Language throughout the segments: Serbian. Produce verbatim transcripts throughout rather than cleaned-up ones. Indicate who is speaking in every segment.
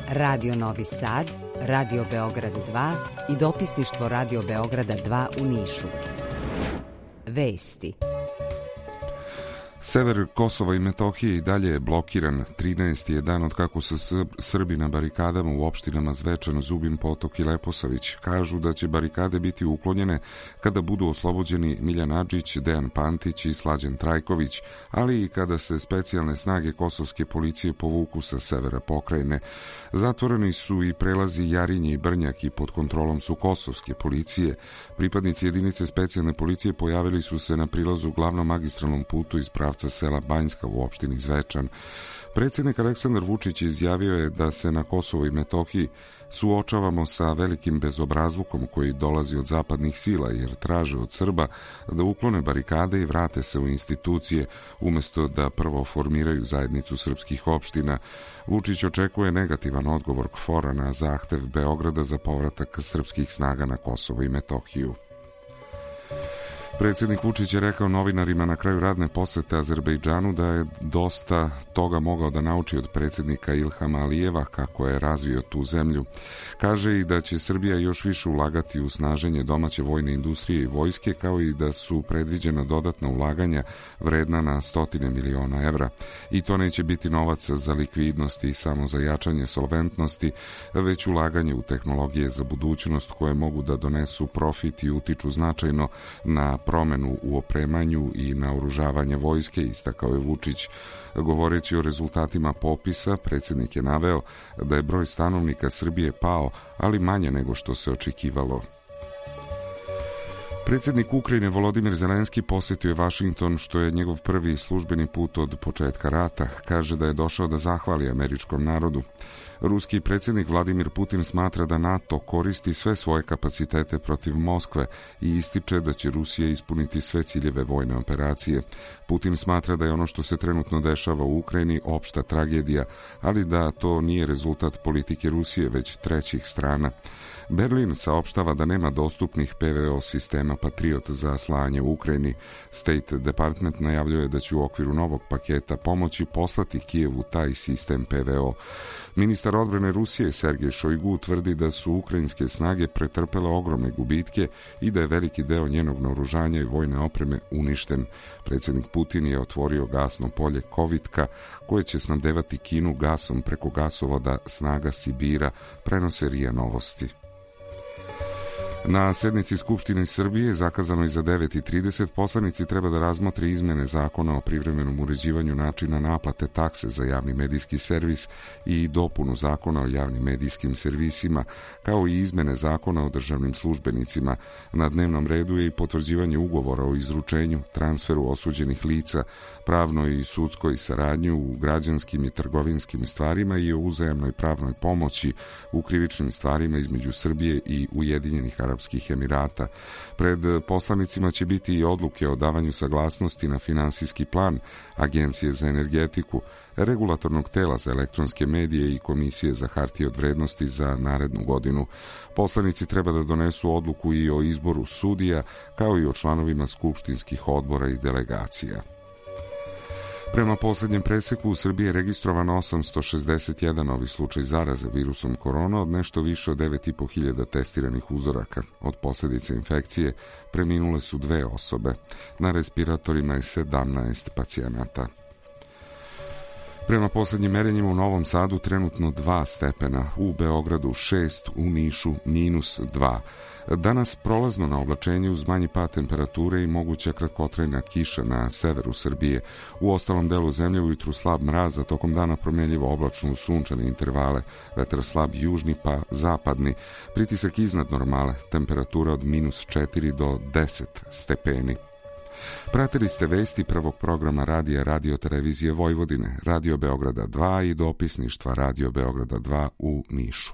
Speaker 1: Radio Novi Sad, Radio Beograd dva i dopisništvo Radio Beograda dva u Nišu. Vesti.
Speaker 2: Sever Kosova i Metohije i dalje je blokiran. trinaesti je dan od kako se Srbi na barikadama u opštinama Zvečan, Zubin Potok i Leposavić. Kažu da će barikade biti uklonjene kada budu oslobođeni Miljan Adžić, Dejan Pantić i Slađan Trajković, ali i kada se specijalne snage kosovske policije povuku sa severa pokrajine. Zatvoreni su i prelazi Jarinje i Brnjak i pod kontrolom su kosovske policije. Pripadnici jedinice specijalne policije pojavili su se na prilazu glavnom magistralnom putu iz pravca sela Banjska u opštini Zvečan. Predsjednik Aleksandar Vučić izjavio je da se na Kosovu i Metohiji suočavamo sa velikim bezobrazlukom koji dolazi od zapadnih sila, jer traže od Srba da uklone barikade i vrate se u institucije umesto da prvo formiraju zajednicu srpskih opština. Vučić očekuje negativan odgovor K F O R-a na zahtev Beograda za povratak srpskih snaga na Kosovo i Metohiju. Predsjednik Vučić je rekao novinarima na kraju radne posete Azerbejdžanu da je dosta toga mogao da nauči od predsjednika Ilhama Alijeva kako je razvio tu zemlju. Kaže i da će Srbija još više ulagati u snaženje domaće vojne industrije i vojske, kao i da su predviđena dodatna ulaganja vredna na stotine miliona evra. I to neće biti novac za likvidnost i samo za jačanje solventnosti, već ulaganje u tehnologije za budućnost koje mogu da donesu profit i utiču značajno na promenu u opremanju i naoružavanje vojske, istakao je Vučić. Govoreći o rezultatima popisa, predsjednik je naveo da je broj stanovnika Srbije pao, ali manje nego što se očekivalo. Predsjednik Ukrajine Volodimir Zelenski posjetio je Vašington, što je njegov prvi službeni put od početka rata. Kaže da je došao da zahvali američkom narodu. Ruski predsjednik Vladimir Putin smatra da NATO koristi sve svoje kapacitete protiv Moskve i ističe da će Rusija ispuniti sve ciljeve vojne operacije. Putin smatra da je ono što se trenutno dešava u Ukrajini opšta tragedija, ali da to nije rezultat politike Rusije, već trećih strana. Berlin saopštava da nema dostupnih P V O sistema Patriot za slanje u Ukrajini. State Department najavljuje da će u okviru novog paketa pomoći poslati Kijevu taj sistem P V O. Ministar odbrane Rusije Sergej Šojgu tvrdi da su ukrajinske snage pretrpele ogromne gubitke i da je veliki deo njenog naoružanja i vojne opreme uništen. Predsjednik Putin je otvorio gasno polje Kovitka koje će snabdevati Kinu gasom preko gasovoda Snaga Sibira, prenose R I A Novosti. Na sednici Skupštine Srbije, zakazanoj za devet i trideset, poslanici treba da razmotre izmene zakona o privremenom uređivanju načina naplate takse za javni medijski servis i dopunu zakona o javnim medijskim servisima, kao i izmene zakona o državnim službenicima. Na dnevnom redu je i potvrđivanje ugovora o izručenju, transferu osuđenih lica, pravnoj i sudskoj saradnji u građanskim i trgovinskim stvarima i o uzajamnoj pravnoj pomoći u krivičnim stvarima između Srbije i Ujedinjenih Arapskih Emirata. Pred poslanicima će biti i odluke o davanju saglasnosti na finansijski plan Agencije za energetiku, regulatornog tela za elektronske medije i Komisije za hartije od vrednosti za narednu godinu. Poslanici treba da donesu odluku i o izboru sudija, kao i o članovima skupštinskih odbora i delegacija. Prema posljednjem preseku u Srbiji je registrovano osamsto šezdeset jedan novi slučaj zaraze virusom korona od nešto više od devet i po hiljada testiranih uzoraka. Od posljedice infekcije preminule su dve osobe. Na respiratorima je sedamnaest pacijenata. Prema posljednjim merenjima u Novom Sadu trenutno dva stepena, u Beogradu šest, u Nišu minus dva. Danas prolazno na oblačenje uz manji pad temperature i moguća kratkotrajna kiša na severu Srbije. U ostalom delu zemlje ujutru slab mraz, a tokom dana promjenljivo oblačno uz sunčane intervale. Vetar slab južni pa zapadni. Pritisak iznad normale, temperatura od minus četiri do deset stepeni. Pratili ste vesti prvog programa radija Radio Televizije Vojvodine, Radio Beograda dva i dopisništva Radio Beograda dva u Nišu.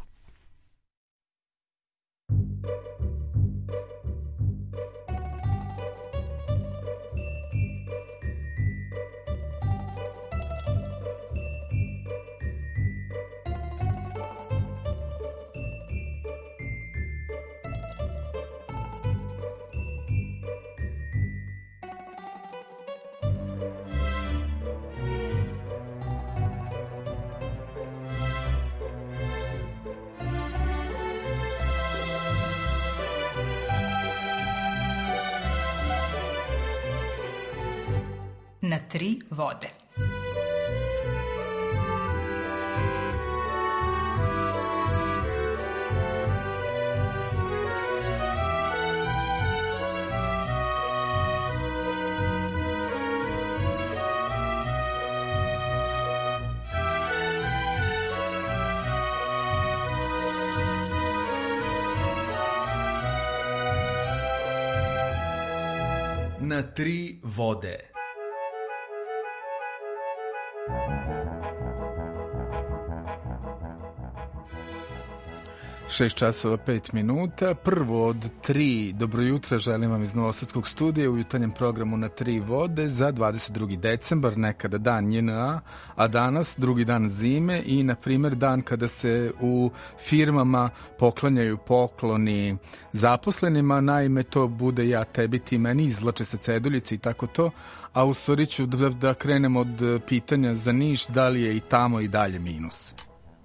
Speaker 3: tri vode.
Speaker 4: Na tri vode.
Speaker 5: Šest časova, pet minuta, prvo od tri. Dobro jutro, želim vam iz Novosadskog studija u jutarnjem programu Na tri vode za dvadeset drugi decembar, nekada dan J N A, a danas drugi dan zime i, na primjer, dan kada se u firmama poklanjaju pokloni zaposlenima, naime to bude ja tebi, ti meni, izvlače se ceduljice i tako to, a u stvari ću da, da krenem od pitanja za Niš, da li je i tamo i dalje minus?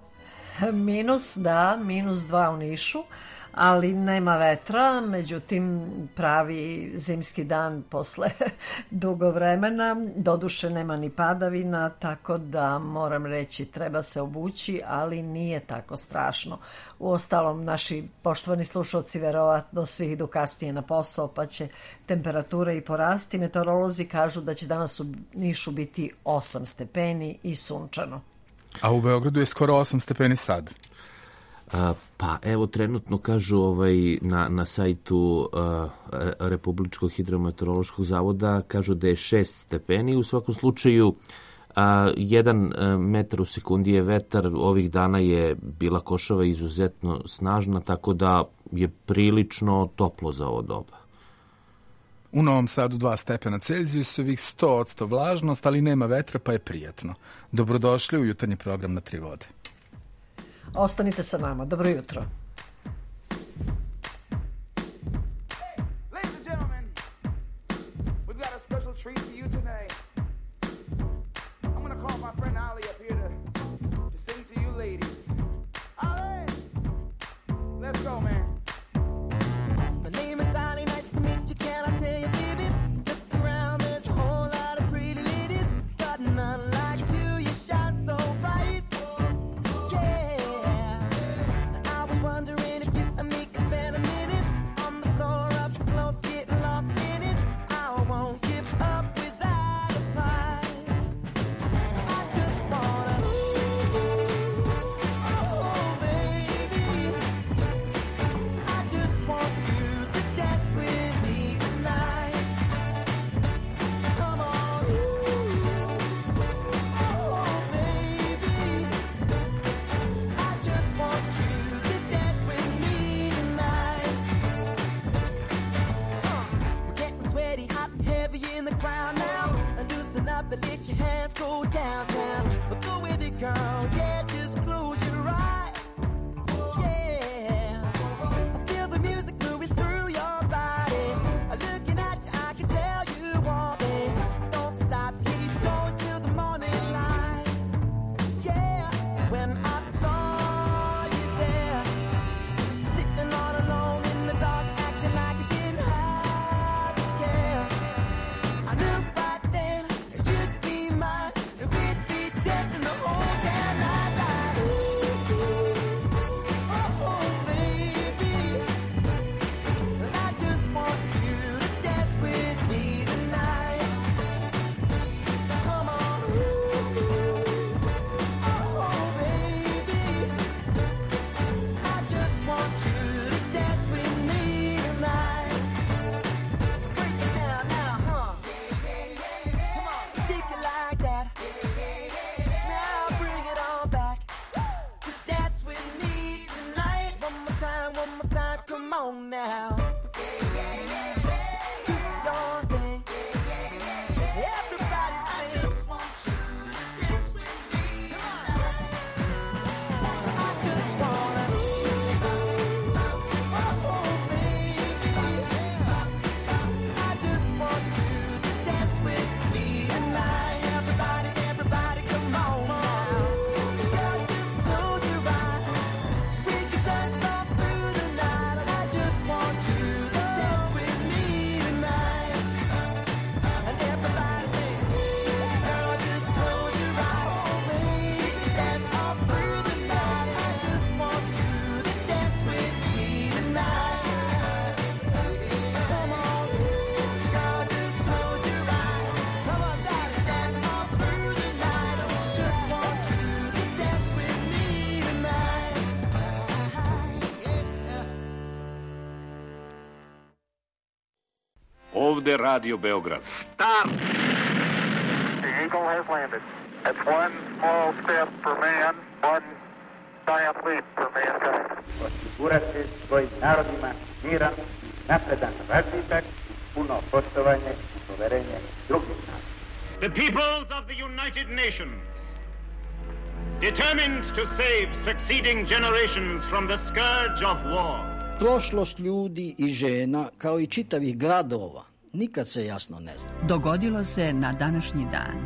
Speaker 6: Minus, da, minus dva u Nišu, ali nema vetra, međutim pravi zimski dan posle dugo vremena, doduše nema ni padavina, tako da moram reći treba se obući, ali nije tako strašno. Uostalom, naši poštovani slušalci verovatno svi idu kasnije na posao, pa će temperatura i porasti. Meteorolozi kažu da će danas u Nišu biti osam stepeni i sunčano.
Speaker 5: A u Beogradu je skoro osam stepeni sad.
Speaker 7: A, pa evo trenutno kažu ovaj, na, na sajtu a, Republičkog hidrometeorološkog zavoda kažu da je šest stepeni. U svakom slučaju a, jedan a, metar u sekundi je vetar. Ovih dana je bila košava izuzetno snažna, tako da je prilično toplo za ovo doba.
Speaker 5: U Novom Sadu dva stepena Celzijusovih, sto posto vlažnost, ali nema vetra pa je prijatno. Dobrodošli u jutarnji program Na tri vode.
Speaker 6: Ostanite sa nama. Dobro jutro.
Speaker 8: I was
Speaker 3: ovde Radio Beograd.
Speaker 8: Start! The Eagle has landed. That's one small step for man, one giant leap for mankind.
Speaker 9: Osigurati svojim narodima miran, napredan razvitak, puno poštovanje i poverenje drugih naroda.
Speaker 10: The peoples of the United Nations, determined to save succeeding generations from the scourge of war.
Speaker 11: Prošlost ljudi i žena, kao i čitavih gradova, nikad se jasno ne zna.
Speaker 12: Dogodilo se na današnji dan.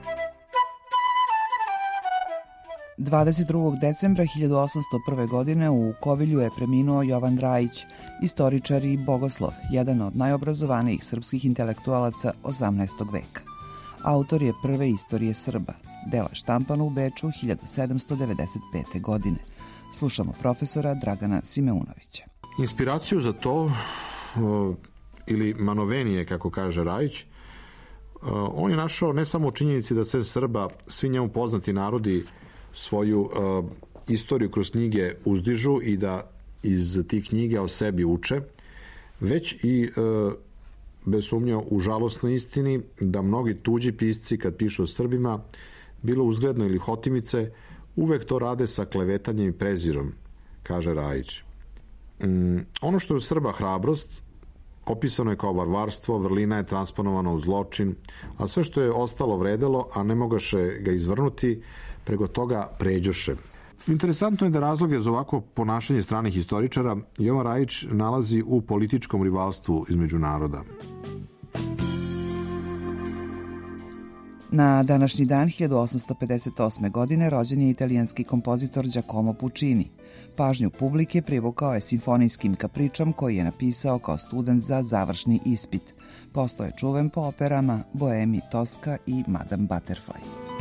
Speaker 13: dvadeset drugog decembra hiljadu osamsto prve. godine u Kovilju je preminuo Jovan Rajić, istoričar i bogoslov, jedan od najobrazovanijih srpskih intelektualaca osamnaestog veka. Autor je prve istorije Srba, dela štampano u Beču hiljadu sedamsto devedeset pete. godine. Slušamo profesora Dragana Simeunovića.
Speaker 14: Inspiraciju za to, ili manovenije, kako kaže Rajić, on je našao ne samo u činjenici da sve Srba, svi njemu poznati narodi, svoju uh, istoriju kroz knjige uzdižu i da iz tih knjiga o sebi uče, već i uh, bez sumnje u žalosnoj istini da mnogi tuđi pisci kad pišu o Srbima, bilo uzgredno ili hotimice, uvek to rade sa klevetanjem i prezirom, kaže Rajić. Um, ono što je u Srba hrabrost, opisano je kao varvarstvo, vrlina je transponovana u zločin, a sve što je ostalo vredelo, a ne mogaše ga izvrnuti, preko toga pređoše. Interesantno je da razloge za ovako ponašanje stranih historičara Jovan Rajić nalazi u političkom rivalstvu između naroda.
Speaker 13: Na današnji dan hiljadu osamsto pedeset osme. godine rođen je italijanski kompozitor Giacomo Puccini. Pažnju publike privukao je simfonijskim kapričom koji je napisao kao student za završni ispit. Postao je čuven po operama Boemi, Tosca i Madame Butterfly.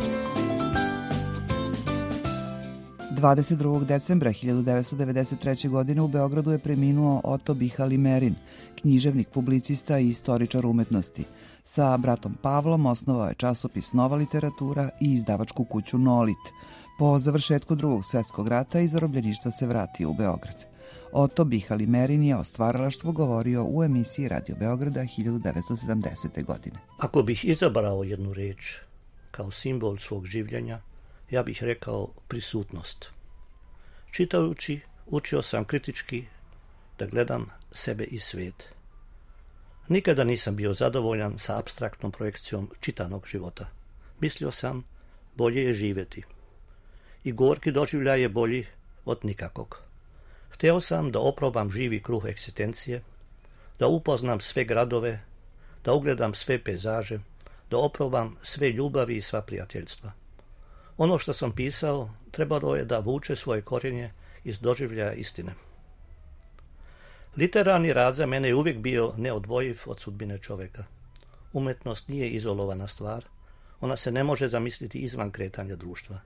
Speaker 13: dvadeset drugog decembra hiljadu devetsto devedeset treće. godine u Beogradu je preminuo Oto Bihali Merin, književnik, publicista i istoričar umetnosti. Sa bratom Pavlom osnovao je časopis Nova literatura i izdavačku kuću Nolit. Po završetku Drugog svjetskog rata iz zarobljeništva se vratio u Beograd. Oto Bihali Merin je o stvaralaštvu govorio u emisiji Radio Beograda hiljadu devetsto sedamdesete. godine.
Speaker 15: Ako bih izabrao jednu reč kao simbol svog življenja, ja bih rekao prisutnost. Čitajući, učio sam kritički da gledam sebe i svijet. Nikada nisam bio zadovoljan sa apstraktnom projekcijom čitanog života. Mislio sam, bolje je živjeti. I gorki doživljaj je bolji od nikakvog. Hteo sam da oprobam živi kruh egzistencije, da upoznam sve gradove, da ugledam sve pejzaže, da oprobam sve ljubavi i sva prijateljstva. Ono što sam pisao trebalo je da vuče svoje korijenje iz doživljaja istine. Literarni rad za mene je uvijek bio neodvojiv od sudbine čovjeka. Umetnost nije izolovana stvar, ona se ne može zamisliti izvan kretanja društva.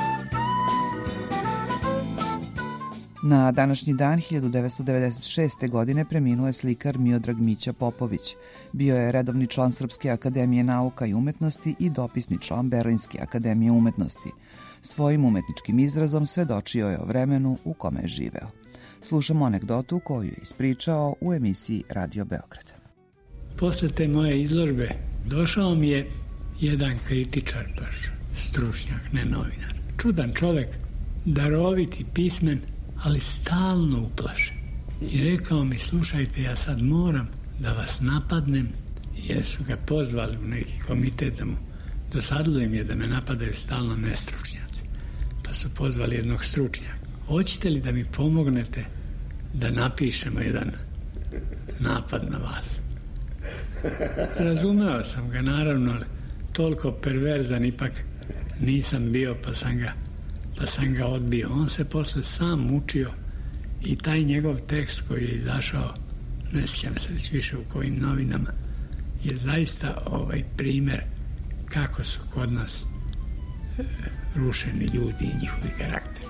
Speaker 13: Na današnji dan hiljadu devetsto devedeset šeste. godine preminuo je slikar Miodrag Mića Popović. Bio je redovni član Srpske akademije nauka i umetnosti i dopisni član Berlinske akademije umetnosti. Svojim umetničkim izrazom svedočio je o vremenu u kome je živeo. Slušamo anegdotu koju je ispričao u emisiji Radio Beograd.
Speaker 16: Posle te moje izložbe došao mi je jedan kritičar, baš stručnjak, ne novinar. Čudan čovek, daroviti, pismen, ali stalno uplašen. I rekao mi, slušajte, ja sad moram da vas napadnem, jer su ga pozvali u neki komitet da mu dosadilo im je da me napadaju stalno nestručnjaci. Pa su pozvali jednog stručnjaka. Hoćete li da mi pomognete da napišemo jedan napad na vas? Razumeo sam ga, naravno, ali toliko perverzan ipak nisam bio, pa sam ga pa sam ga odbio. On se posle sam učio i taj njegov tekst koji je izašao, ne sjećam se već više u kojim novinama, je zaista ovaj primer kako su kod nas e, rušeni ljudi i njihovi karakteri.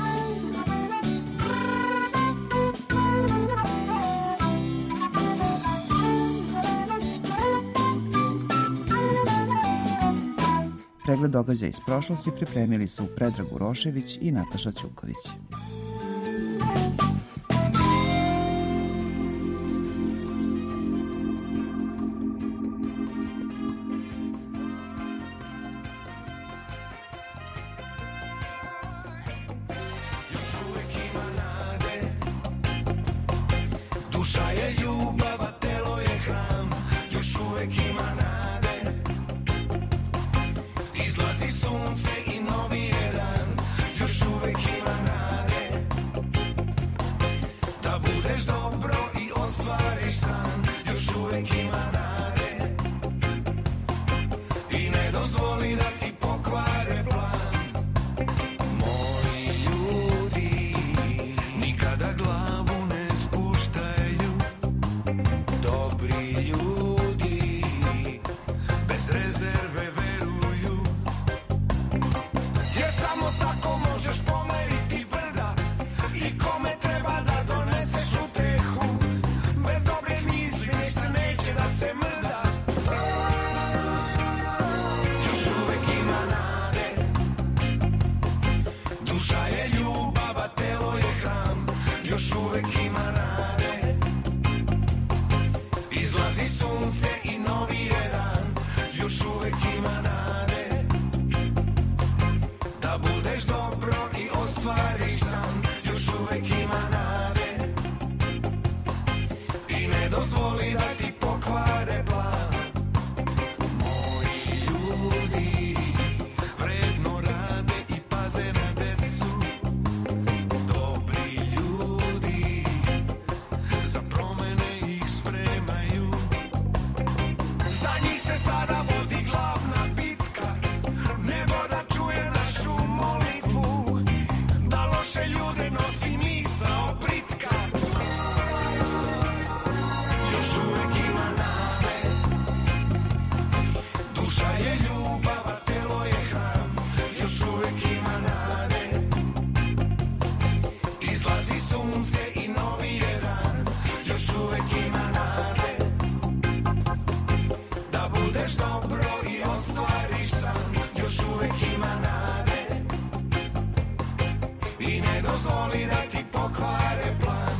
Speaker 13: Pregled događaja iz prošlosti pripremili su Predrag Urošević i Nataša Ćuković.
Speaker 3: Duša je ljubav, a telo je hram, još uvek ima nade. Izlazi sunce i novi je dan, još uvek ima nade. Da budeš dobro i ostvariš san, još uvek ima nade. I ne dozvoli da ti pokvare plan. Moji ljudi nikada glavu ne spuštaju. Dobri ljudi bez rezerve veruju. Jer samo tako možeš pomeriti brda i kome treba da doneseš utehu. Bez dobrih misli ništa neće da se mrda. Još uvek ima nade. Duša je ljubav, a telo je hram, još uvek ima nade. Izlazi sunce i novi je dan, još uvek ima nade. Da budeš dobro i ostvariš san, još uvek ima nade. I ne dozvoli da ti pokvare plan. Moji ljudi vredno rade i paze na decu. Dobri ljudi za promene ih spremaju. Za njih se sada vodi glavna bitka. Nebo da čuje našu molitvu, da loše ljude nosi misao britka. Još uvek ima nade. Duša je ljubav, a telo je hram, još uvek ima nade. Izlazi sunce i novi je dan, još uvek ima nade. Da budeš dobro i ostvariš san, još uvek ima nade. I ne dozvoli da ti pokvare plan.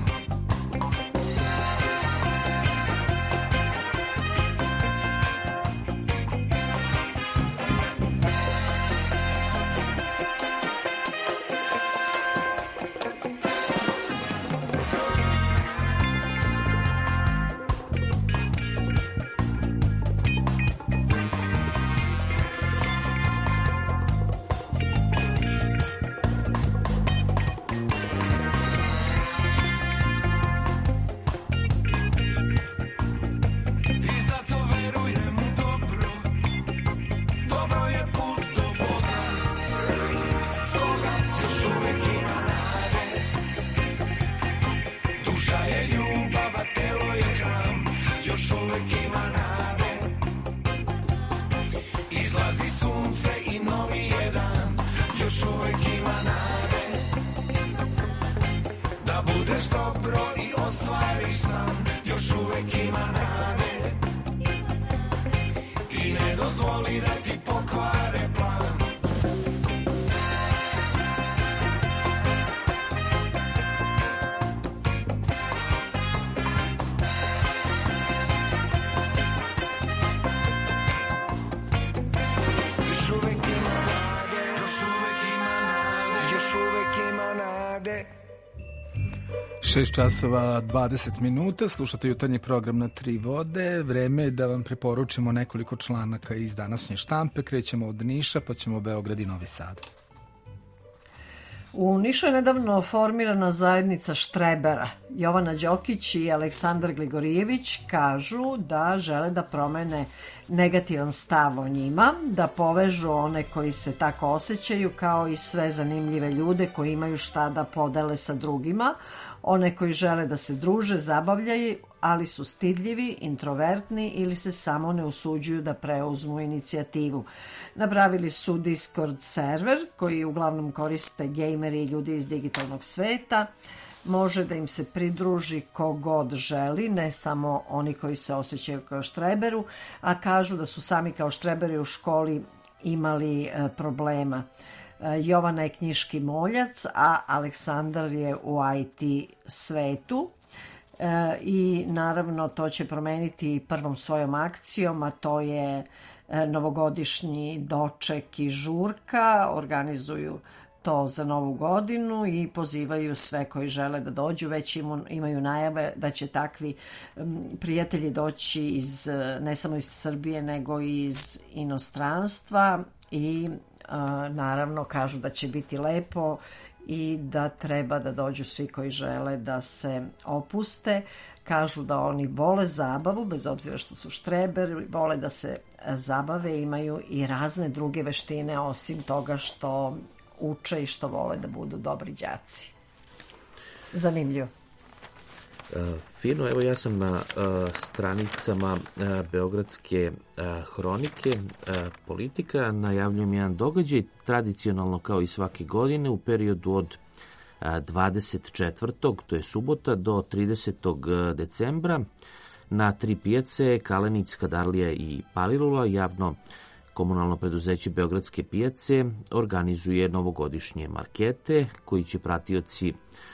Speaker 3: I zato verujem u dobro, dobro je put do Boga. Stoga još uvek ima nade. Duša je ljubav, a telo je hram, još uvek ima nade. Izlazi sunce i novi je dan, još uvek ima nade. Da budeš dobro i ostvariš san, još uvek ima nade. I ne dozvoli da ti pokvare plan. Još uvek ima nade, još uvek ima nade, još uvek ima nade.
Speaker 5: šest časova dvadeset minuta, slušate jutarnji program na Tri vode. Vreme je da vam preporučimo nekoliko članaka iz današnje štampe. Krećemo od Niša, pa ćemo Beograd i Novi Sad.
Speaker 6: U Nišu je nedavno formirana zajednica štrebera. Jovana Đokić i Aleksandar Gligorijević kažu da žele da promene negativan stav o njima, da povežu one koji se tako osjećaju kao i sve zanimljive ljude koji imaju šta da podele sa drugima, one koji žele da se druže, zabavljaju, ali su stidljivi, introvertni ili se samo ne usuđuju da preuzmu inicijativu. Napravili su Discord server koji uglavnom koriste gejmeri i ljudi iz digitalnog sveta. Može da im se pridruži ko god želi, ne samo oni koji se osjećaju kao štreberu, a kažu da su sami kao štreberi u školi imali e, problema. E, Jovana je knjiški moljac, a Aleksandar je u I T svetu. E, I naravno to će promeniti prvom svojom akcijom, a to je e, novogodišnji doček i žurka. Organizuju to za Novu godinu i pozivaju sve koji žele da dođu. Već imaju najave da će takvi prijatelji doći iz, ne samo iz Srbije, nego i iz inostranstva i naravno kažu da će biti lepo i da treba da dođu svi koji žele da se opuste. Kažu da oni vole zabavu, bez obzira što su štreberi, vole da se zabave, imaju i razne druge veštine osim toga što uče i što vole da budu dobri đaci. Zanimljivo.
Speaker 7: Uh, fino, evo ja sam na uh, stranicama uh, Beogradske uh, hronike uh, politika, najavljujem jedan događaj, tradicionalno kao i svake godine u periodu od dvadeset četvrtog to je subota, do tridesetog decembra na tri pijace, Kalenić, Skadarlija i Palilula, javno komunalno preduzeće Beogradske pijace organizuje novogodišnje markete koji će pratioci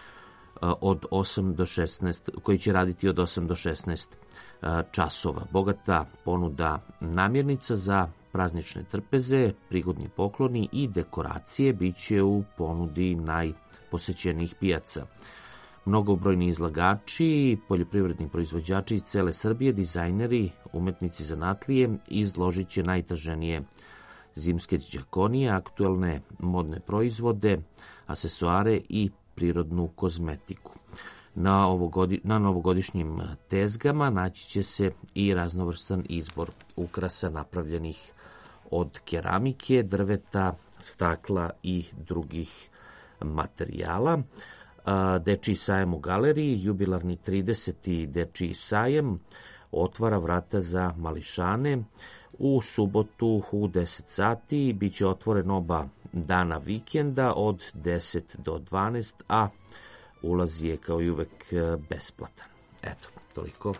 Speaker 7: od osam do šesnaest, koji će raditi od osam do šesnaest časova. Bogata ponuda namirnica za praznične trpeze, prigodni pokloni i dekoracije biće u ponudi najposećenijih pijaca. Mnogobrojni izlagači, poljoprivredni proizvođači iz cele Srbije, dizajneri, umetnici zanatlije izložit će najtraženije zimske đakonije, aktuelne modne proizvode, asesoare i prirodnu kozmetiku. Na, ovogodi, na novogodišnjim tezgama naći će se i raznovrstan izbor ukrasa napravljenih od keramike, drveta, stakla i drugih materijala. Dečiji sajem u galeriji, jubilarni trideseti Dečiji sajem otvara vrata za mališane. U subotu u deset sati biće otvoren oba dana vikenda od deset do dvanaest, a ulaz je kao i uvek besplatan. Eto, toliko.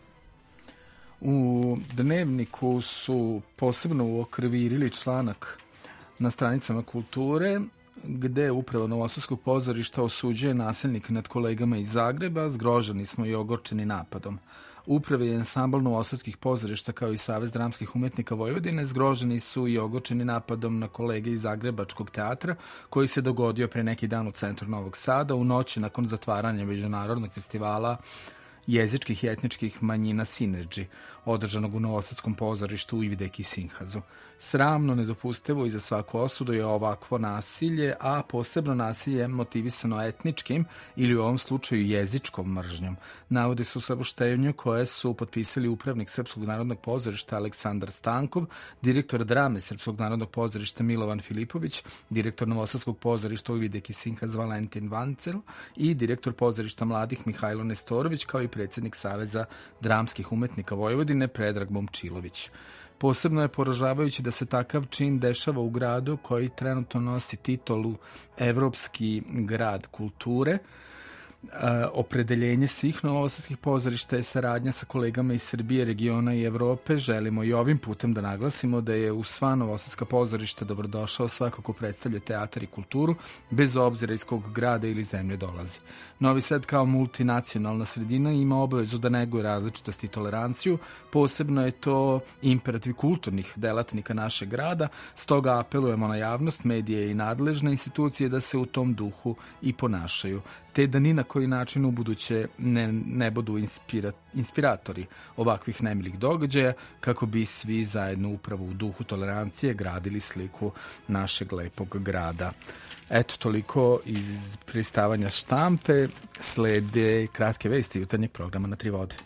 Speaker 5: U Dnevniku su posebno uokvirili članak na stranicama kulture gde upravo Novosadskog pozorišta osuđuje nasilnik nad kolegama iz Zagreba. Zgroženi smo i ogorčeni napadom. Uprave i ansambl Novosadskih pozorišta kao i Savez dramskih umetnika Vojvodine zgroženi su i ogorčeni napadom na kolege iz Zagrebačkog teatra koji se dogodio pre neki dan u centru Novog Sada u noći nakon zatvaranja međunarodnog festivala jezičkih i etničkih manjina Sinerđi, održanog u Novosadskom pozorištu u Ivideki Sinhazu. Sramno, nedopustivo i za svaku osudu je ovakvo nasilje, a posebno nasilje motivisano etničkim ili u ovom slučaju jezičkom mržnjom. Navode su saopštenju koje su potpisali upravnik Srpskog narodnog pozorišta Aleksandar Stankov, direktor drame Srpskog narodnog pozorišta Milovan Filipović, direktor Novosadskog pozorišta u Ivideki Sinhaz Valentin Vancel i direktor pozorišta mladih Mihajlo Nestorović, kao i predsjednik Saveza dramskih umetnika Vojvodine Predrag Momčilović. Posebno je poražavajući da se takav čin dešava u gradu koji trenutno nosi titulu Evropski grad kulture. Opredeljenje svih novosadskih pozorišta je saradnja sa kolegama iz Srbije, regiona i Evrope. Želimo i ovim putem da naglasimo da je u sva novosadska pozorišta dobrodošao svako ko predstavlja teatar i kulturu, bez obzira iz kog grada ili zemlje dolazi. Novi Sad kao multinacionalna sredina ima obavezu da neguje različitost i toleranciju, posebno je to imperativ kulturnih delatnika našeg grada, stoga apelujemo na javnost, medije i nadležne institucije da se u tom duhu i ponašaju, te da ni na koji način u buduće ne, ne budu inspira, inspiratori ovakvih nemilih događaja, kako bi svi zajedno upravo u duhu tolerancije gradili sliku našeg lepog grada. Eto, toliko iz pristavanja štampe. Slede kratke vesti jutarnjeg programa na Tri vode.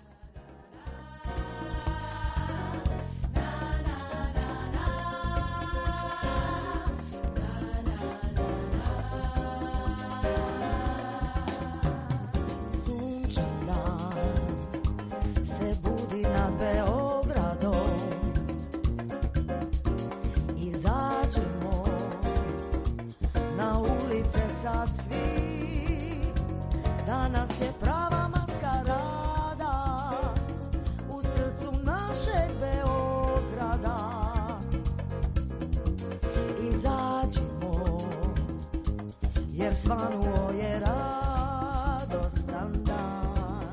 Speaker 17: Svanuo je radostan dan,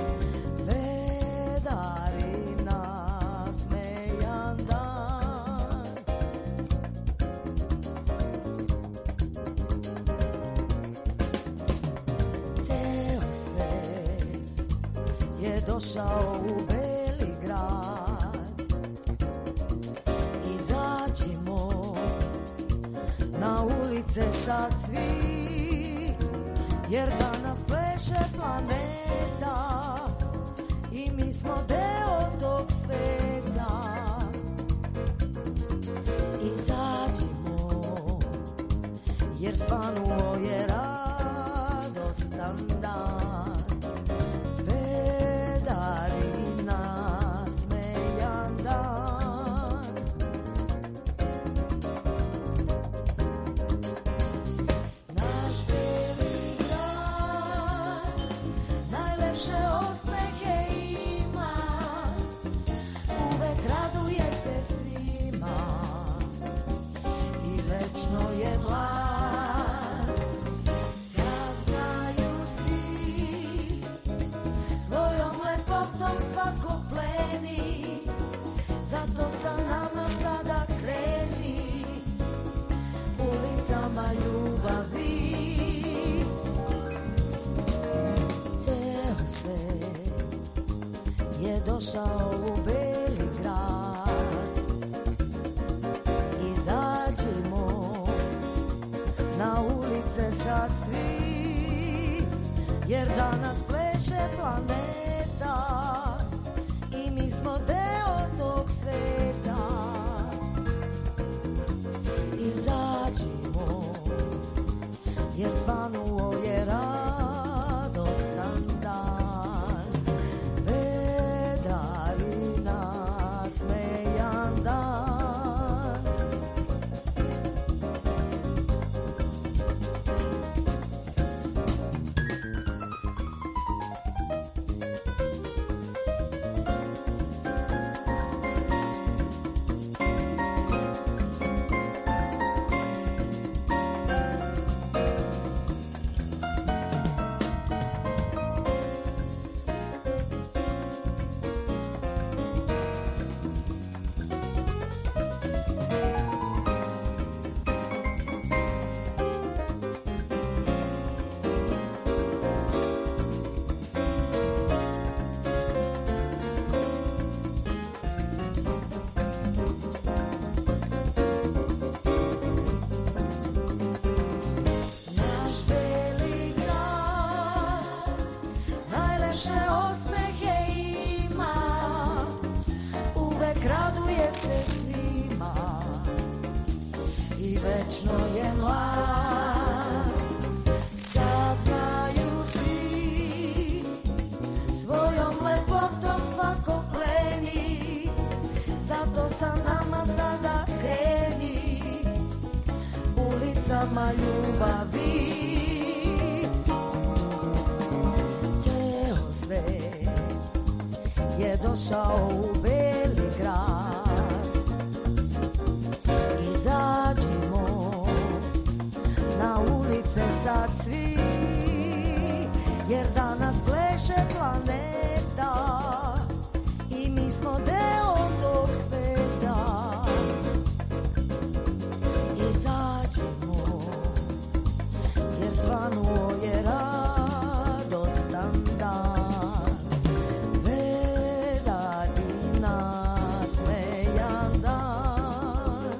Speaker 17: vedari nasmejan dan. došao u Beli grad. Izađimo na ulice sad svi, jer danas pleše planeta i mi smo deo tog sveta. Izađimo, jer svanuo je radostan dan. Bedari nasmejan dan. Naš beli grad najlepše osmehe ima, uvek raduje se svima i večno je mlad. Saznaju svi, svojom lepotom svako pleni, zato sa nama sada kreni ulicama ljubavi. Ceo svet je došao u Beli grad. Izađimo na ulice sad svi, jer danas pleše planeta i mi smo deo tog sveta. Izađimo, jer svanuo je radostan dan. Bedari nasmejan dan. Naš beli grad najlepše osmehe ima, uvek raduje se svima i večno je mlad. Saznaju svi, svojom lepotom svako pleni, zato sa nama sada kreni ulicama ljubavi. Ceo svet je došao u Beli grad. Izađimo na ulice sad svi, jer danas pleše planeta i mi smo deo tog sveta. Izađimo, jer svanuo je radostan dan. Bedari nasmejan dan.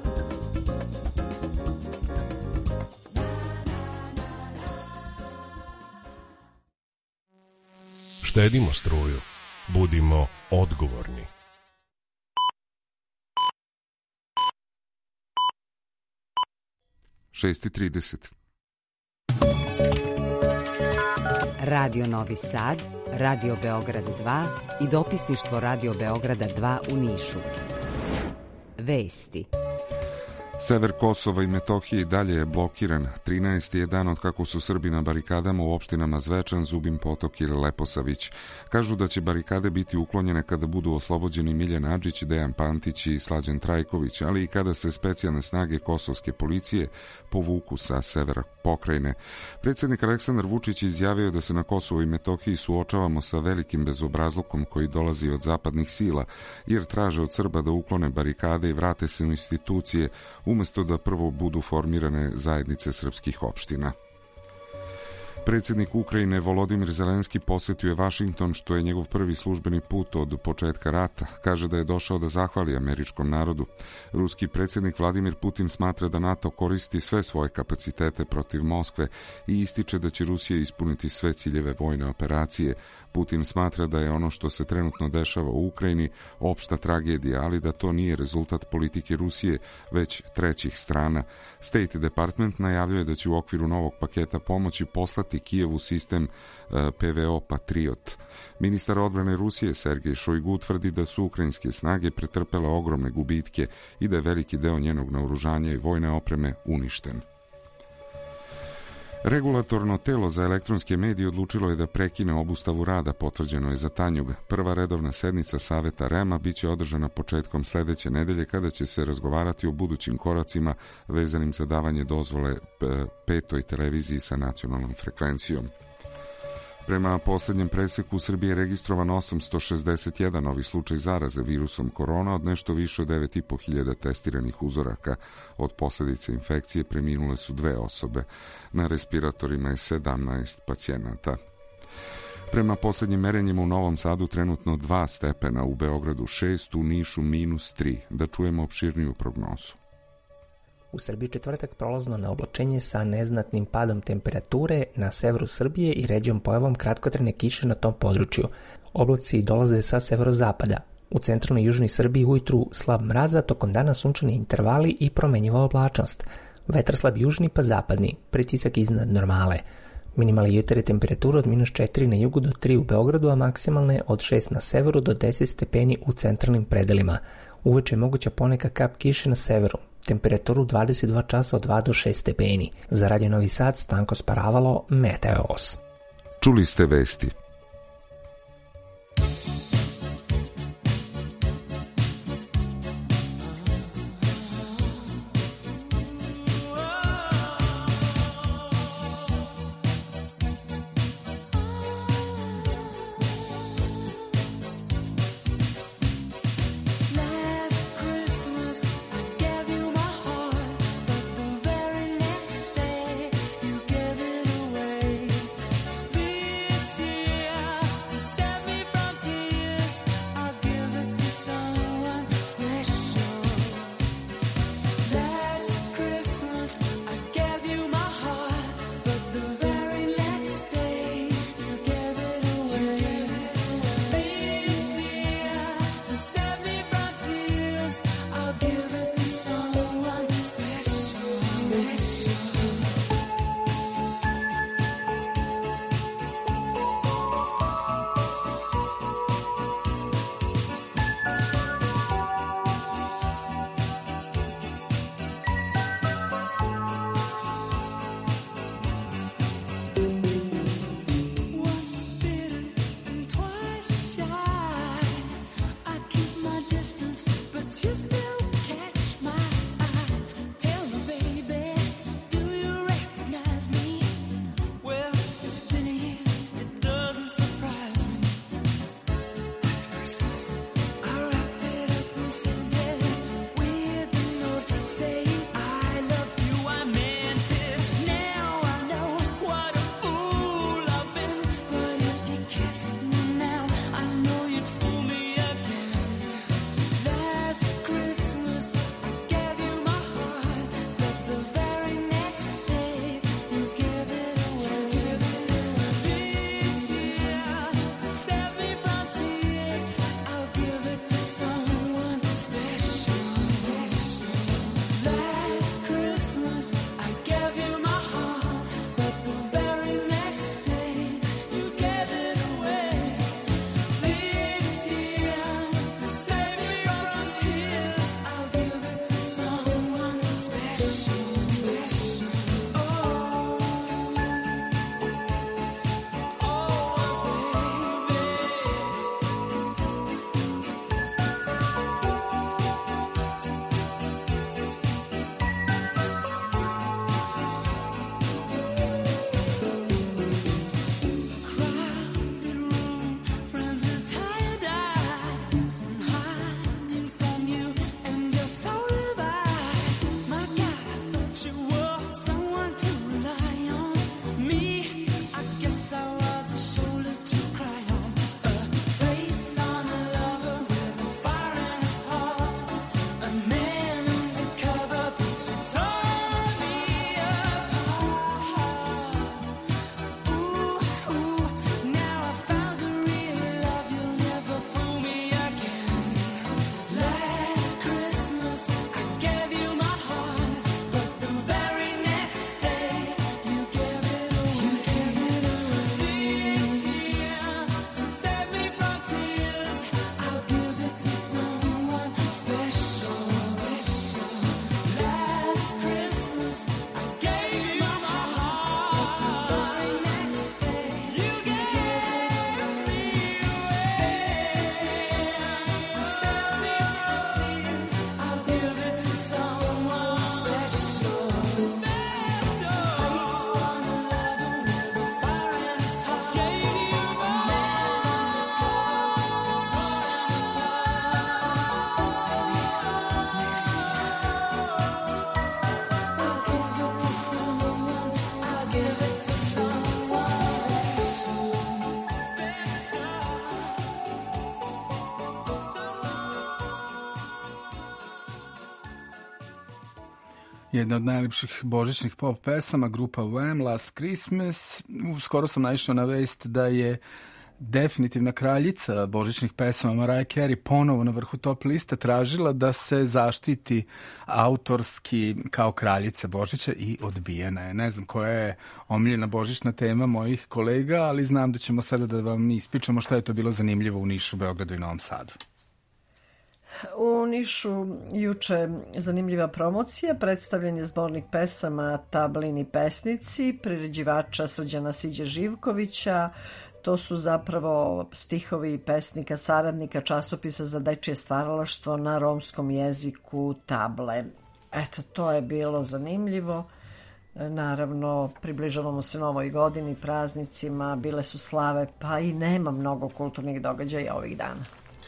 Speaker 18: Štedimo struju, budimo odgovorni.
Speaker 2: šest i trideset.
Speaker 1: Radio Novi Sad, Radio Beograd dva i dopisništvo Radio Beograda dva u Nišu. Vesti.
Speaker 2: Sever Kosova i Metohije i dalje je blokiran. trinaesti je dan od kako su Srbi na barikadama u opštinama Zvečan, Zubin Potok i Leposavić. Kažu da će barikade biti uklonjene kada budu oslobođeni Miljan Adžić, Dejan Pantić i Slađan Trajković, ali i kada se specijalne snage kosovske policije povuku sa severa pokrajine. Predsjednik Aleksandar Vučić izjavio da se na Kosovu i Metohiji suočavamo sa velikim bezobrazlukom koji dolazi od zapadnih sila, jer traže od Srba da uklone barikade i vrate se u institucije, umesto da prvo budu formirane zajednice srpskih opština. Predsjednik Ukrajine Volodimir Zelenski posetio je Vašington, što je njegov prvi službeni put od početka rata. Kaže da je došao da zahvali američkom narodu. Ruski predsjednik Vladimir Putin smatra da NATO koristi sve svoje kapacitete protiv Moskve i ističe da će Rusija ispuniti sve ciljeve vojne operacije. Putin smatra da je ono što se trenutno dešava u Ukrajini opšta tragedija, ali da to nije rezultat politike Rusije, već trećih strana. State Department najavljuje da će u okviru novog paketa pomoći poslati Kijevu sistem P V O Patriot. Ministar odbrane Rusije Sergej Šojgu tvrdi da su ukrajinske snage pretrpele ogromne gubitke i da je veliki deo njenog naoružanja i vojne opreme uništen. Regulatorno telo za elektronske medije odlučilo je da prekine obustavu rada, potvrđeno je za Tanjug. Prva redovna sednica Saveta R E M-a biće održana početkom sledeće nedelje, kada će se razgovarati o budućim koracima vezanim za davanje dozvole petoj televiziji sa nacionalnom frekvencijom. Prema posljednjem preseku u Srbiji je registrovan osamsto šezdeset jedan novi slučaj zaraze virusom korona, od nešto više od devet i po hiljada testiranih uzoraka. Od posljedice infekcije preminule su dve osobe. Na respiratorima je sedamnaest pacijenata. Prema posljednjim merenjima u Novom Sadu trenutno dva stepena, u Beogradu šest, u Nišu minus tri. Da čujemo opširniju prognozu.
Speaker 19: U Srbiji četvrtak prolazno na oblačenje sa neznatnim padom temperature na severu Srbije i ređom pojavom kratkotrajne kiše na tom području. Oblaci dolaze sa severozapada. U centralnoj i južnoj Srbiji ujutru slab mraza, tokom dana sunčani intervali i promenjiva oblačnost. Vetar slab južni pa zapadni, pritisak iznad normale. Minimalne jutarnje temperature od minus četiri na jugu do tri u Beogradu, a maksimalne od šest na severu do deset stepeni u centralnim predelima. Uveče je moguća poneka kap kiše na severu. Temperaturu dvadeset dva časa od dva do šest stepeni. Za Radio Novi Sad, Stanko Sparavalo, Meteos.
Speaker 2: Čuli ste vesti.
Speaker 3: This year
Speaker 5: jedna od najljepših božićnih pop pesama, grupa Wham, Last Christmas. Skoro sam naišao na vest da je definitivna kraljica božićnih pesama Mariah Carey ponovo na vrhu top liste tražila da se zaštiti autorski kao kraljica Božića i odbijena je. Ne znam koja je omiljena božićna tema mojih kolega, ali znam da ćemo sada da vam ispričamo šta je to bilo zanimljivo u Nišu, Beogradu i Novom Sadu.
Speaker 6: U Nišu juče zanimljiva promocija, predstavljen je zbornik pesama Tablini pesnici, priređivača Srđana Siđe Živkovića. To su zapravo stihovi pesnika, saradnika časopisa za dečije stvaralaštvo na romskom jeziku Table. Eto, to je bilo zanimljivo. Naravno, približavamo se novoj godini, praznicima, bile su slave, pa i nema mnogo kulturnih događaja ovih dana.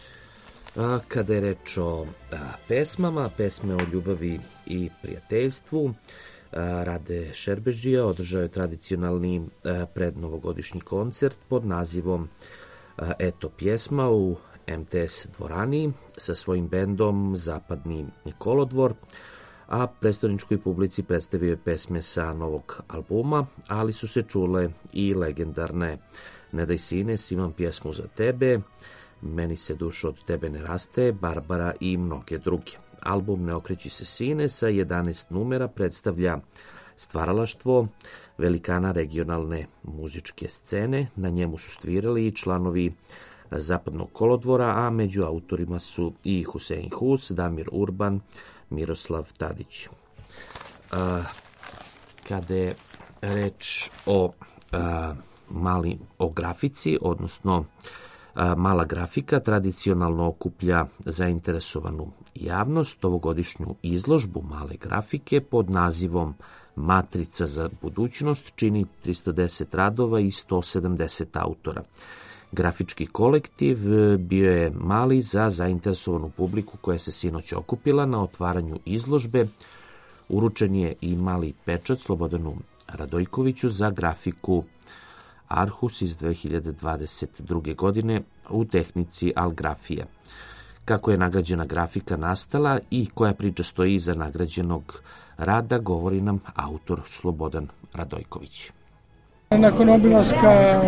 Speaker 7: A kada je reč o a, pesmama, pesme o ljubavi i prijateljstvu, a, Rade Šerbežija održao je tradicionalni a, prednovogodišnji koncert pod nazivom a, Eto pjesma u em te es dvorani sa svojim bendom Zapadni kolodvor, a prestoničkoj publici predstavio je pesme sa novog albuma, ali su se čule i legendarne Ne daj sine, imam pjesmu za tebe, Meni se duša od tebe ne raste, Barbara i mnoge druge. Album Ne okreći se sine sa jedanaest numera predstavlja stvaralaštvo velikana regionalne muzičke scene. Na njemu su svirali i članovi Zapadnog kolodvora, a među autorima su i Husein Hus, Damir Urban, Miroslav Tadić. A, kada je reč o, a, mali, o grafici, odnosno a, mala grafika tradicionalno okuplja zainteresovanu javnost. Ovogodišnju izložbu male grafike pod nazivom Matrica za budućnost čini tristo deset radova i sto sedamdeset autora. Grafički kolektiv bio je mali za zainteresovanu publiku koja se sinoć okupila na otvaranju izložbe. Uručen je i mali pečat Slobodanu Radojkoviću za grafiku Arhus iz dve hiljade dvadeset druge. godine u tehnici algrafije. Kako je nagrađena grafika nastala i koja priča stoji iza nagrađenog rada, govori nam autor Slobodan Radojković.
Speaker 20: Nakon obilaska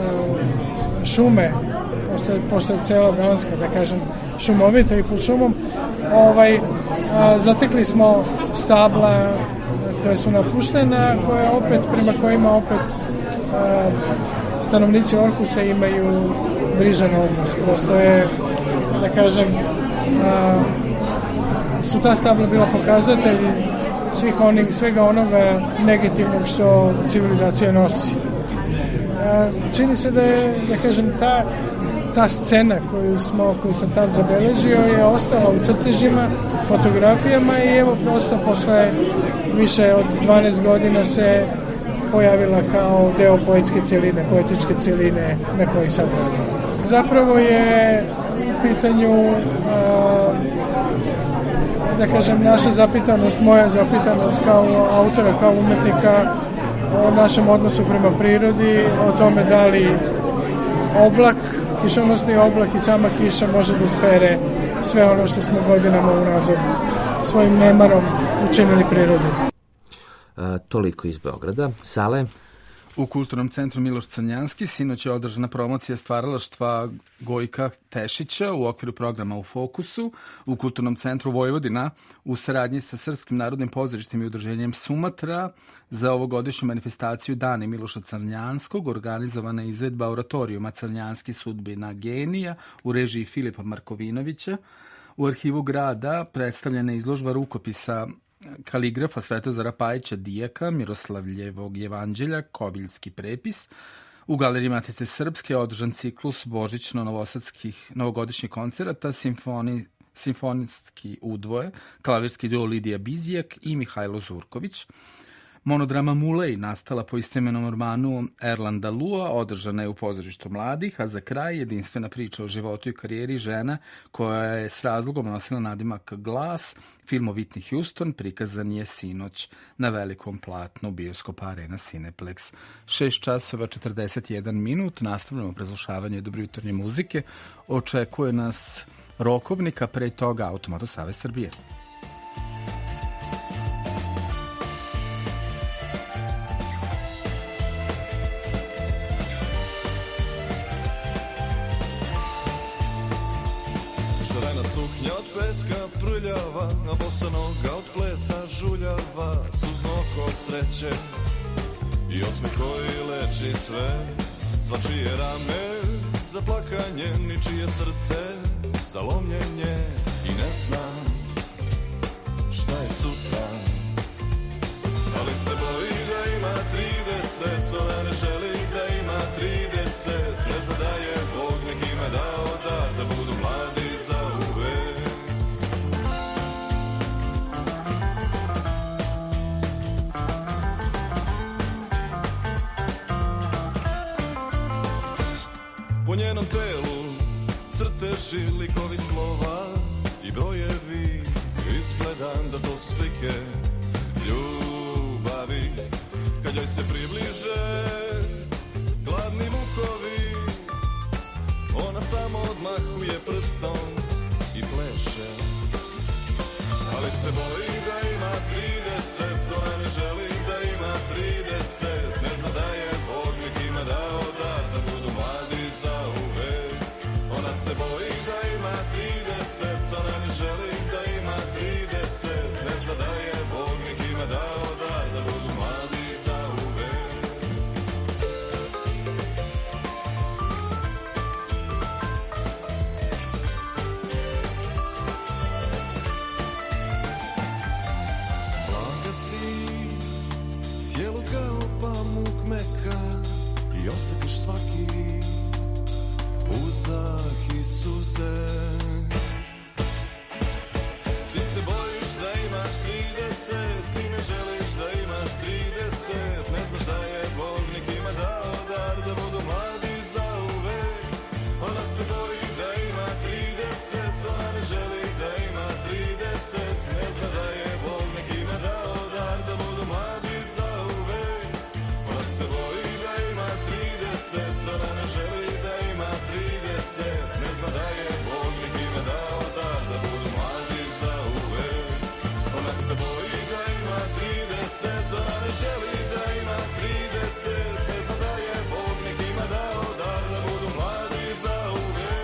Speaker 20: šume, pošto je cela Danska, da kažem, šumovita i pod šumom, ovaj, zatekli smo stabla koje su napuštena, koje opet, prema kojima opet stanovnici Orhusa imaju brižan odnos. Prosto je, da kažem, su ta stabla bila pokazatelj svih onih, svega onoga negativnog što civilizacija nosi. Čini se da je, da kažem, ta, ta scena koju, smo, koju sam tad zabeležio je ostala u crtežima, fotografijama i evo prosto posle više od dvanaest godina se pojavila kao deo poetske cijeline, poetičke cijeline na kojoj sad radim. Zapravo je u pitanju da kažem, naša zapitanost, moja zapitanost kao autora, kao umetnika o našem odnosu prema prirodi, o tome da li oblak, kišonosni oblak i sama kiša može da spere sve ono što smo godinama unazad svojim nemarom učinili prirodi.
Speaker 7: A, toliko iz Beograda. Sale?
Speaker 5: U Kulturnom centru Miloš Crnjanski sinoć je održana promocija stvaralaštva Gojka Tešića u okviru programa U fokusu. U Kulturnom centru Vojvodina u saradnji sa Srpskim narodnim pozorištem i udruženjem Sumatra za ovogodišnju manifestaciju Dani Miloša Crnjanskog organizovana je izvedba oratorijuma Crnjanski sudbina genija u režiji Filipa Markovinovića. U arhivu grada predstavljena je izložba rukopisa kaligrafa Svetozara Pajića Dijaka, Miroslavljevog Jevanđelja, Kobiljski prepis. U Galeriji Matice Srpske održan ciklus božićno-novosadskih novogodišnjih koncerata, simfoni, simfonijski udvoje, klavirski duo Lidija Bizijak i Mihajlo Zurković. Monodrama Mulej, nastala po istoimenom romanu Erlanda Lua, održana je u pozorištu mladih, a za kraj jedinstvena priča o životu i karijeri žena koja je s razlogom nosila nadimak Glas. Film o Whitney Houston prikazan je sinoć na velikom platnu bioskopa Arena Cineplex. šest časova četrdeset jedan minut, nastavljamo prezlušavanje dobrojutarnje muzike. Očekuje nas Rokovnika, pre toga Automoto Savez Srbije.
Speaker 21: peska prljava, a bosa noga od plesa žuljava, suzno oko od sreće i osmeh koji leči sve. Svačije rame za plakanje, ničije srce za lomljenje i ne znam šta je sutra. Ali se boji da ima trideset, ona ne želi da ima trideset. Ne zna da je Bog nekima dao dar da budu mladi za uvek. Po njenom telu crteži, likovi slova i brojevi. Izgledam da to slike ljubavi. Kad joj se približe gladni mukovi, ona samo odmahuje prstom i pleše. Ali se boji da ima trideset, ona ne želi da ima trideset. Ne zna da je Bog nekima dao dar da budu mladi za uvek. Ona se boji da ima trideset, ona ne želi da ima trideset. Ne zna da je Bog nekima dao dar da budu mladi za uvek. Blaga si, sjelo kao pamuk meka i osjetiš svaki uzdah i suze. Ti se bojiš da imaš trideset, ti ne želiš da imaš trideset. Ne znaš da je Bog nekima dao dar da budu mladi za uvek. Ona se boji da ima trideset, ona ne želi da ima trideset. Ne zna da je Bog nekima dao dar da budu mladi za uvek. Ona se boji da ima trideset, ona ne želi da ima trideset. Ne zna da je Bog nekima dao dar da budu mladi za uvek. Ona se boji da ima trideset, ona ne želi da ima trideset. Ne zna da je Bog nekima dao dar da budu mladi za uvek.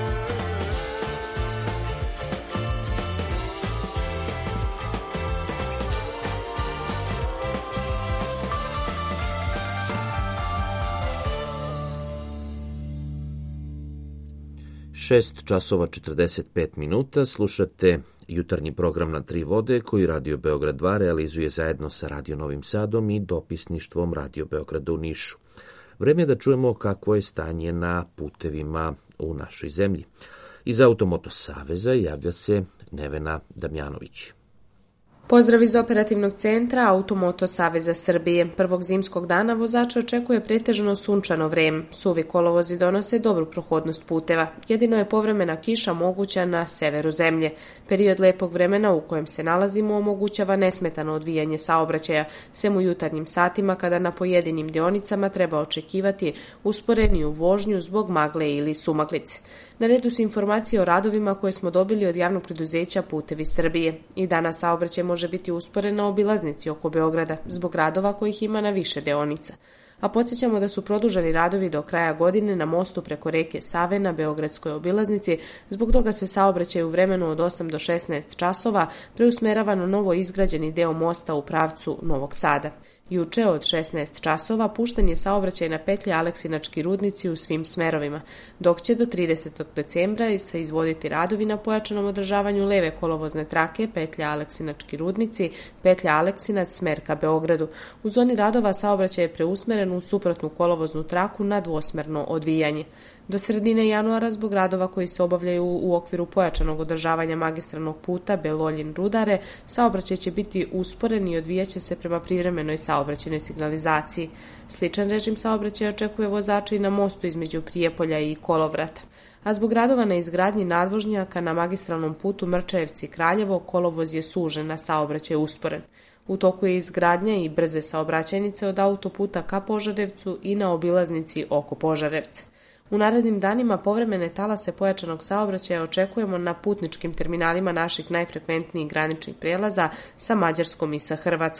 Speaker 7: šest časova četrdeset pet minuta, slušate jutarnji program na tri vode koji Radio Beograd dva realizuje zajedno sa Radio Novim Sadom i dopisništvom Radio Beograda u Nišu. Vreme je da čujemo kakvo je stanje na putevima u našoj zemlji. Iz Automoto Saveza javlja se Nevena Damjanović.
Speaker 22: Pozdrav iz operativnog centra Automoto Saveza Srbije. Prvog zimskog dana vozače očekuje pretežno sunčano vreme. Suvi kolovozi donose dobru prohodnost puteva. Jedino je povremena kiša moguća na severu zemlje. Period lepog vremena u kojem se nalazimo omogućava nesmetano odvijanje saobraćaja, sem u jutarnjim satima kada na pojedinim deonicama treba očekivati usporeniju vožnju zbog magle ili sumaglice. Na redu su informacije o radovima koje smo dobili od javnog preduzeća Putevi Srbije. I danas saobraćaj može biti usporen na obilaznici oko Beograda, zbog radova kojih ima na više deonica. A podsjećamo da su produženi radovi do kraja godine na mostu preko reke Save na Beogradskoj obilaznici, zbog toga se saobraćaj u vremenu od osam do šesnaest časova preusmerava na novo izgrađeni deo mosta u pravcu Novog Sada. Juče od šesnaest časova pušten je saobraćaj na petlji Aleksinački rudnici u svim smerovima, dok će do tridesetog decembra se izvoditi radovi na pojačanom održavanju leve kolovozne trake petlja Aleksinački rudnici, petlja Aleksinac smer ka Beogradu. U zoni radova saobraćaj je preusmeren u suprotnu kolovoznu traku na dvosmerno odvijanje. Do sredine januara zbog radova koji se obavljaju u okviru pojačanog održavanja magistralnog puta Beloljin-Rudare, saobraćaj će biti usporen i odvijaće se prema privremenoj saobraćajnoj signalizaciji. Sličan režim saobraćaja očekuje vozače i na mostu između Prijepolja i Kolovrata. A zbog radova na izgradnji nadvožnjaka na magistralnom putu Mrčajevci-Kraljevo, kolovoz je sužen, na saobraćaj usporen. U toku je izgradnja i brze saobraćajnice od autoputa ka Požarevcu i na obilaznici oko Požarevca. U narednim danima povremene talase pojačanog saobraćaja očekujemo na putničkim terminalima naših najfrekventnijih graničnih prelaza sa Mađarskom i sa Hrvatskom.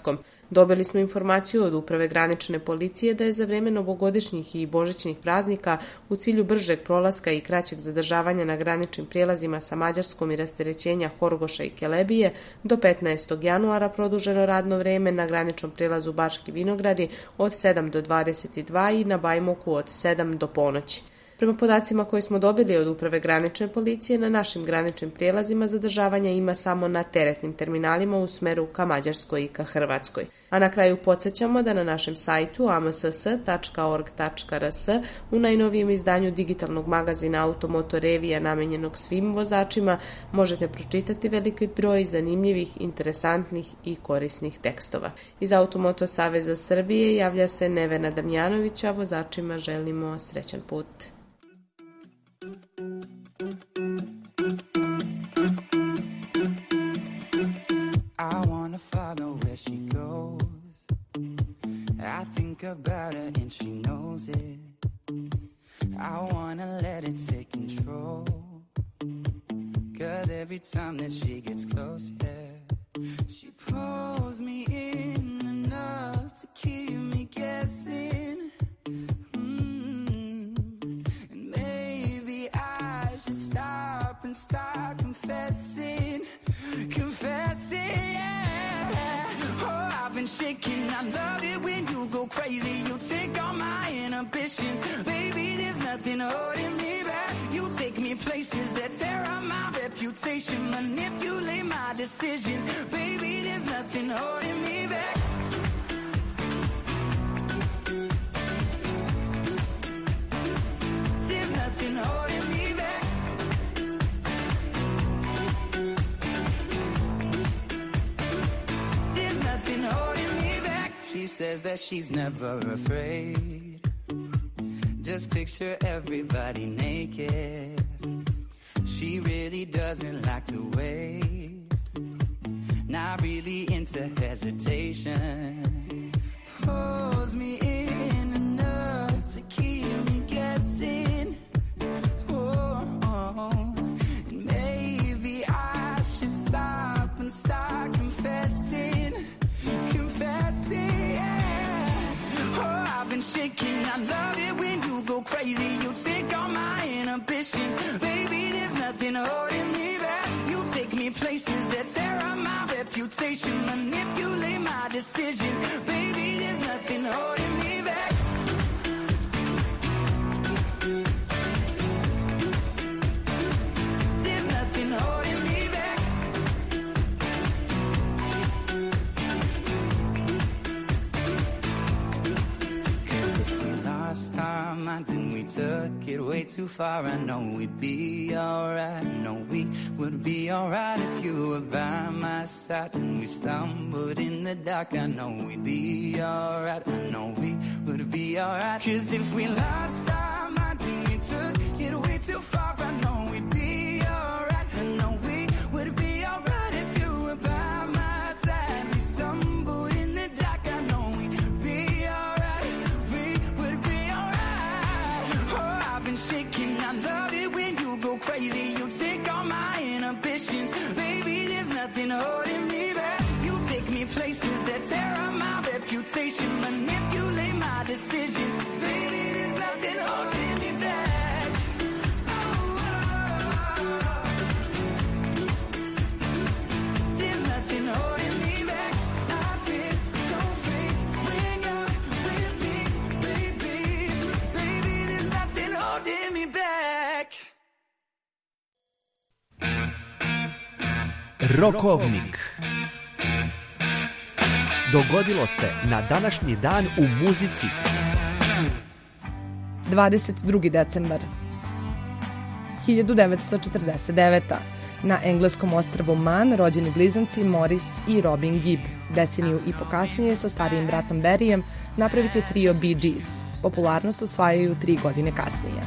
Speaker 22: Dobili smo informaciju od Uprave granične policije da je za vreme novogodišnjih i božićnih praznika u cilju bržeg prolaska i kraćeg zadržavanja na graničnim prijelazima sa Mađarskom i rasterećenja Horgoša i Kelebije do petnaestog januara produženo radno vreme na graničnom prijelazu Bački Vinogradi od sedam do dvadeset dva i na Bajmoku od sedam do ponoći. Prema podacima koje smo dobili od Uprave granične policije, na našim graničnim prijelazima zadržavanja ima samo na teretnim terminalima u smeru ka Mađarskoj i ka Hrvatskoj. A na kraju podsjećamo da na našem sajtu a m s s tačka org tačka r s u najnovijem izdanju digitalnog magazina Automoto Revija namenjenog svim vozačima možete pročitati veliki broj zanimljivih, interesantnih i korisnih tekstova. Iz Automoto Saveza Srbije javlja se Nevena Damjanović, a vozačima želimo srećan put.
Speaker 4: I wanna follow where she goes. I think about her and she knows it. I wanna let it take control. Cause every time that she gets close, yeah, she pulls me in enough to keep me guessing. Mm. And maybe I should stop and start confessing. Confessing, yeah. Oh, I've been shaking. I love it when you go crazy. You take all my inhibitions. Baby, there's nothing holding me back. You take me places that tear up my reputation. Manipulate my decisions. Baby, there's nothing holding me back. There's nothing holding me back. She says that she's never afraid. Just picture everybody naked. She really doesn't like to wait. Not really into hesitation. Pulls me in enough to keep me guessing. Oh, oh. And maybe I should stop and start confessing. Confessing, yeah. Oh, I've been shaking. I love it when you go crazy. You take all my inhibitions. Baby, there's nothing holding me back. You take me places that tear up my reputation. Manipulate my decisions. Baby, there's nothing holding me back. There's nothing holding me back. Lost our minds and we took it way too far. I know we'd be alright. I know we would be alright if you were by my side. And we stumbled in the dark. I know we'd be alright. I know we would be alright. Cause if we lost our minds and we took it way too far, I know we'd be alright. I know we would be alright if you were by my side. We stumbled in the dark. I know we'd be alright. We would be shaking. I love it when you go crazy. You take all my inhibitions. Baby, there's nothing holding me back. You take me places that tear up my reputation. Manipulate my decisions. Baby, there's nothing holding me back. Oh, oh, oh. There's nothing holding me back. I feel so free when you're with me, baby. Baby, there's nothing holding me back.
Speaker 8: Rokovnik. Dogodilo se na današnji dan u muzici.
Speaker 23: dvadeset drugi decembar hiljadu devetsto četrdeset devete. Na engleskom ostrvu Man rođeni blizanci Morris i Robin Gibb. Deceniju i po kasnije sa starijim bratom Barryjem napravit će trio Bee Gees. Popularnost osvajaju tri godine kasnije.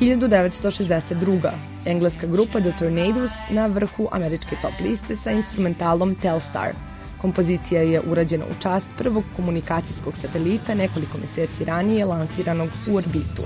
Speaker 23: hiljadu devetsto šezdeset druga. Engleska grupa The Tornadoes na vrhu američke top liste sa instrumentalom Telstar. Kompozicija je urađena u čast prvog komunikacijskog satelita nekoliko meseci ranije lansiranog u orbitu.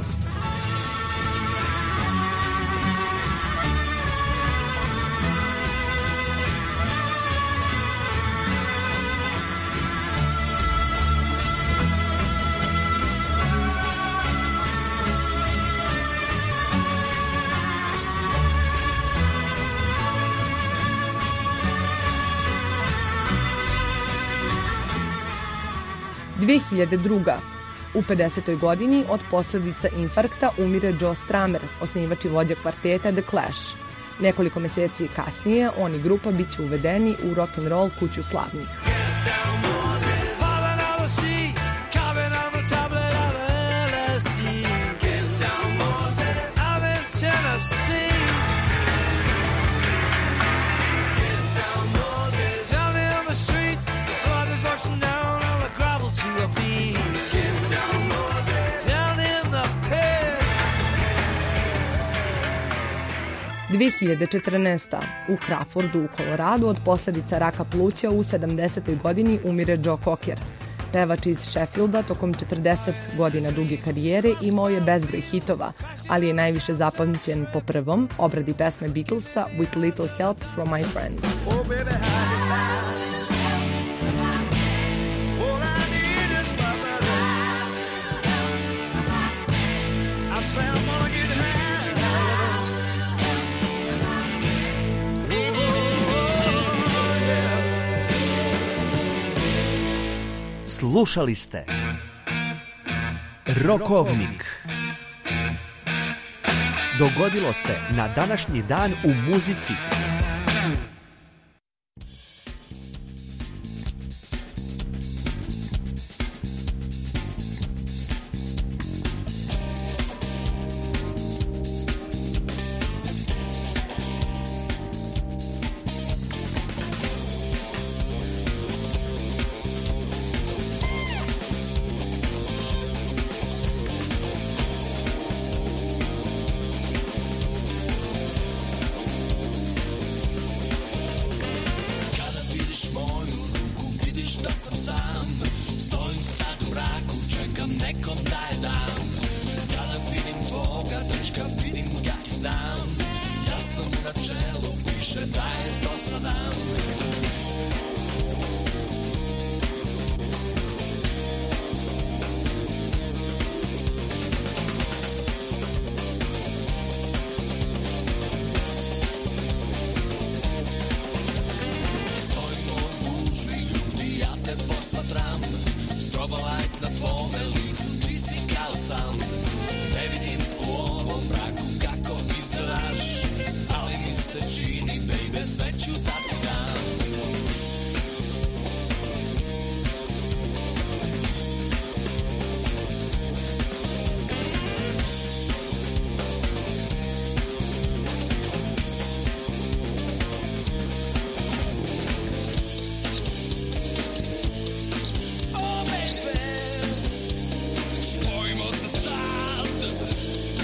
Speaker 23: dve hiljade druga. U pedesetoj godini od posljedica infarkta umire Joe Strummer, osnivač i vođa kvarteta The Clash. Nekoliko meseci kasnije on i grupa bit će uvedeni u rock'n'roll kuću slavnih. dve hiljade četrnaesta. U Crawfordu u Koloradu od posljedica raka pluća u sedamdesetoj godini umire Joe Cocker. Pevač iz Sheffielda tokom četrdeset godina duge karijere imao je bezbroj hitova, ali je najviše zapamćen po prvom obradi pesme Beatlesa With Little Help From My Friend.
Speaker 3: Oh, baby,
Speaker 8: Slušali ste Rokovnik. Dogodilo se na današnji dan u muzici.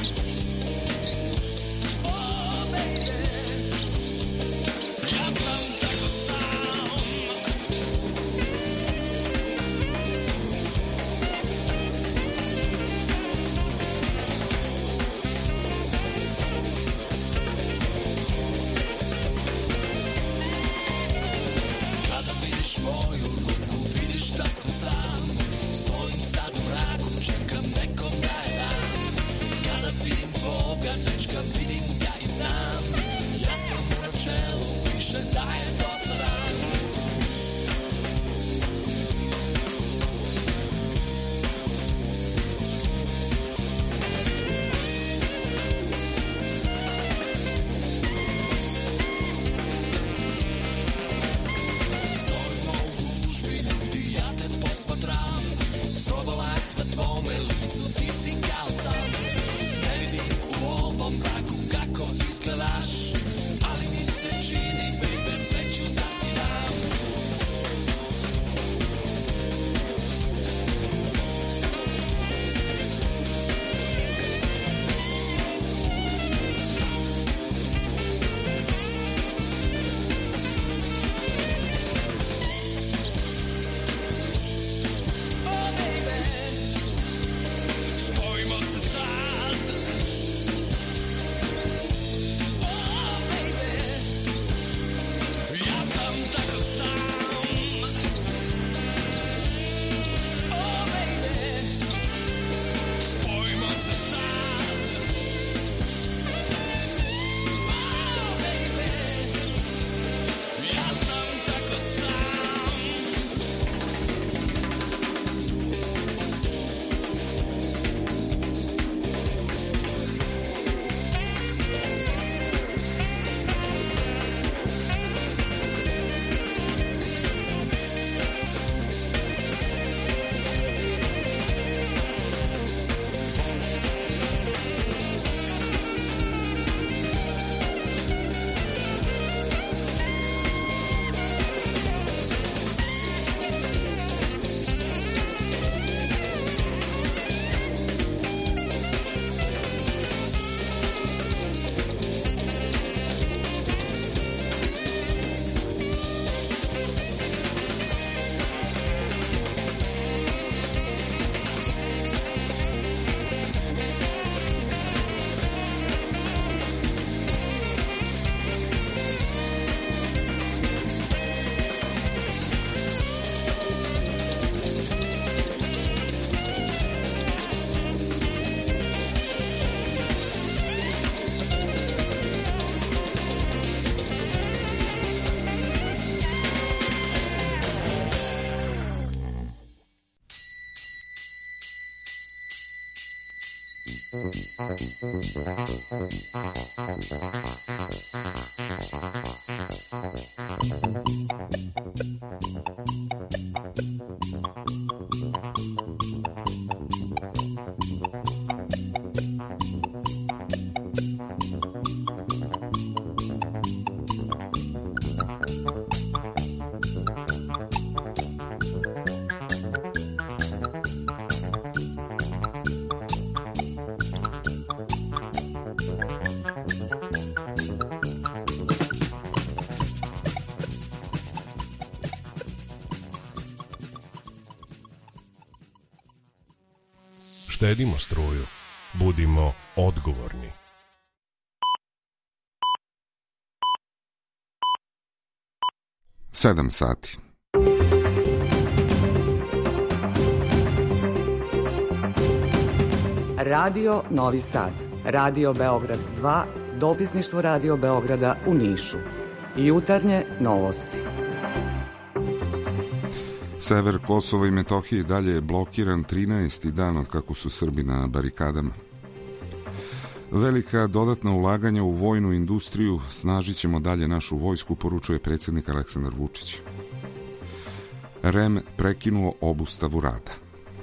Speaker 3: ja sam
Speaker 18: Štedimo struju. Budimo odgovorni.
Speaker 2: Sedam sati.
Speaker 9: Radio Novi Sad, Radio Beograd dva, dopisništvo Radio Beograda u Nišu. Jutarnje novosti.
Speaker 2: Sever Kosova i Metohije dalje je blokiran trinaesti dan od kako su Srbi na barikadama. Velika dodatna ulaganja u vojnu industriju, snažit ćemo dalje našu vojsku, poručuje predsjednik Aleksandar Vučić. R E M prekinuo obustavu rada.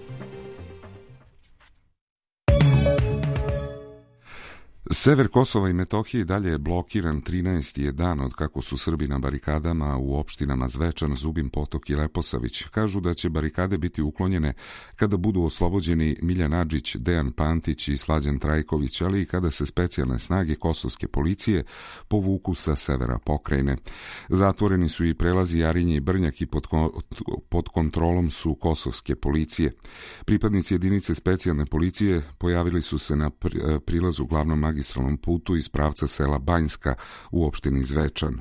Speaker 2: Sever Kosova i Metohije dalje je blokiran trinaesti je dan od kako su Srbi na barikadama u opštinama Zvečan, Zubin Potok i Leposavić. Kažu da će barikade biti uklonjene kada budu oslobođeni Miljan Adžić, Dejan Pantić i Slađan Trajković, ali i kada se specijalne snage kosovske policije povuku sa severa pokrajine. Zatvoreni su i prelazi Jarinje i Brnjak i pod, pod kontrolom su kosovske policije. Pripadnici jedinice specijalne policije pojavili su se na prilazu glavnom magistralnom putu iz pravca sela Banjska u opštini Zvečan.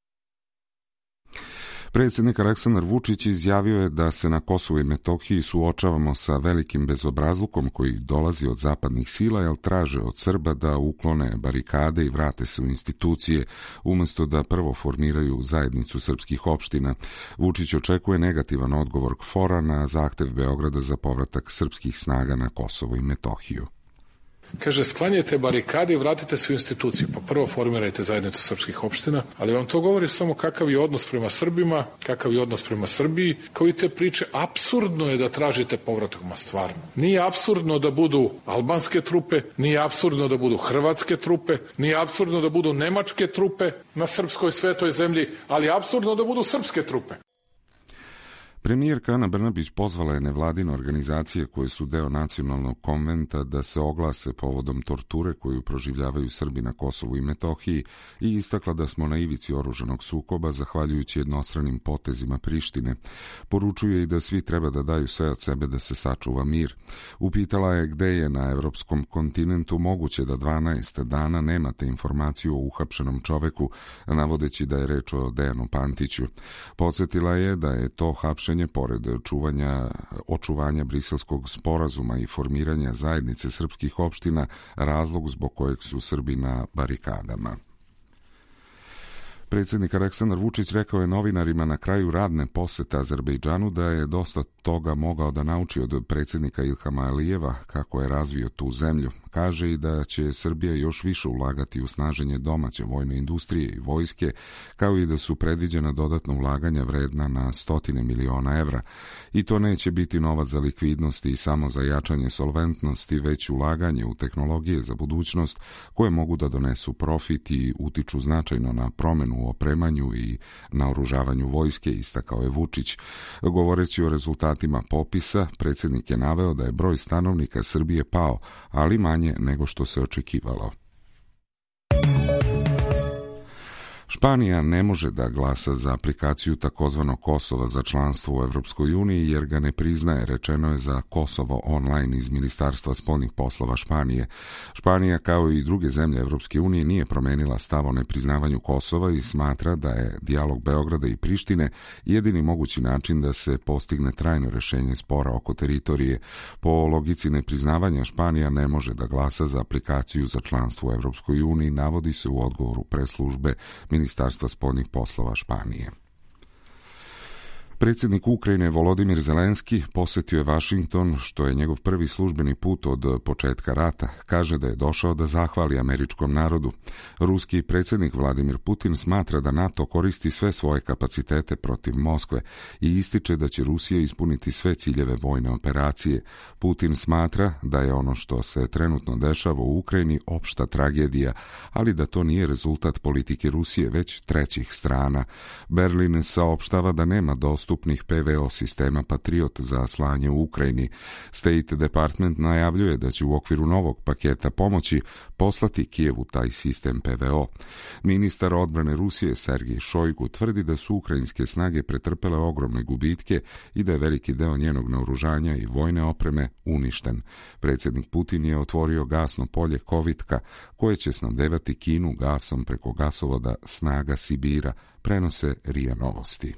Speaker 2: Predsjednik Aleksandar Vučić izjavio je da se na Kosovu i Metohiji suočavamo sa velikim bezobrazlukom koji dolazi od zapadnih sila, jer traže od Srba da uklone barikade i vrate se u institucije, umjesto da prvo formiraju zajednicu srpskih opština. Vučić očekuje negativan odgovor K F O R-a na zahtev Beograda za povratak srpskih snaga na Kosovo i Metohiju.
Speaker 10: Kaže, sklanjajte barikade i vratite se u instituciju, pa prvo formirajte zajednicu srpskih opština, ali vam to govori samo kakav je odnos prema Srbima, kakav je odnos prema Srbiji, kao i te priče. Apsurdno je da tražite povratak, ma stvarno. Nije apsurdno da budu albanske trupe, nije apsurdno da budu hrvatske trupe, nije apsurdno da budu nemačke trupe na srpskoj svetoj zemlji, ali je apsurdno da budu srpske trupe.
Speaker 2: Premijerka Ana Brnabić pozvala je nevladine organizacije koje su deo nacionalnog konventa da se oglase povodom torture koju proživljavaju Srbi na Kosovu i Metohiji i istakla da smo na ivici oružanog sukoba zahvaljujući jednostranim potezima Prištine. Poručuje i da svi treba da daju sve od sebe da se sačuva mir. Upitala je gde je na evropskom kontinentu moguće da dvanaest dana nemate informaciju o uhapšenom čoveku, navodeći da je reč o Dejanu Pantiću. Podsjetila je da je to hapšenje pored čuvanja, očuvanja briselskog sporazuma i formiranja zajednice srpskih opština razlog zbog kojeg su Srbi na barikadama. Predsjednik Aleksandar Vučić rekao je novinarima na kraju radne posete Azerbejdžanu da je dosta toga mogao da nauči od predsjednika Ilhama Alijeva kako je razvio tu zemlju. Kaže i da će Srbija još više ulagati u snaženje domaće vojne industrije i vojske, kao i da su predviđena dodatna ulaganja vredna na stotine miliona evra. I to neće biti novac za likvidnost i samo za jačanje solventnosti, već ulaganje u tehnologije za budućnost koje mogu da donesu profit i utiču značajno na promenu u opremanju i naoružavanju vojske, istakao je Vučić. Govoreći o rezultatima popisa, predsjednik je naveo da je broj stanovnika Srbije pao, ali manje nego što se očekivalo. Španija ne može da glasa za aplikaciju takozvanog Kosova za članstvo u Evropskoj uniji jer ga ne priznaje, rečeno je za Kosovo online iz Ministarstva spoljnih poslova Španije. Španija, kao i druge zemlje Evropske unije, nije promenila stav o nepriznavanju Kosova i smatra da je dijalog Beograda i Prištine jedini mogući način da se postigne trajno rešenje spora oko teritorije. Po logici nepriznavanja Španija ne može da glasa za aplikaciju za članstvo u Evropskoj uniji, navodi se u odgovoru preslužbe Ministarstva spoljnih poslova Španije. Predsjednik Ukrajine Volodimir Zelenski posetio je Vašington, što je njegov prvi službeni put od početka rata. Kaže da je došao da zahvali američkom narodu. Ruski predsjednik Vladimir Putin smatra da NATO koristi sve svoje kapacitete protiv Moskve i ističe da će Rusija ispuniti sve ciljeve vojne operacije. Putin smatra da je ono što se trenutno dešava u Ukrajini opšta tragedija, ali da to nije rezultat politike Rusije, već trećih strana. Berlin saopštava da nema dostupnosti dostupnih P V O sistema Patriot za slanje u Ukrajini. State Department najavljuje da će u okviru novog paketa pomoći poslati Kijevu taj sistem P V O. Ministar odbrane Rusije Sergej Šojgu tvrdi da su ukrajinske snage pretrpele ogromne gubitke i da je veliki deo njenog naoružanja i vojne opreme uništen. Predsjednik Putin je otvorio gasno polje Kovitka, koje će snabdevati Kinu gasom preko gasovoda Snaga Sibira, prenose R I A Novosti.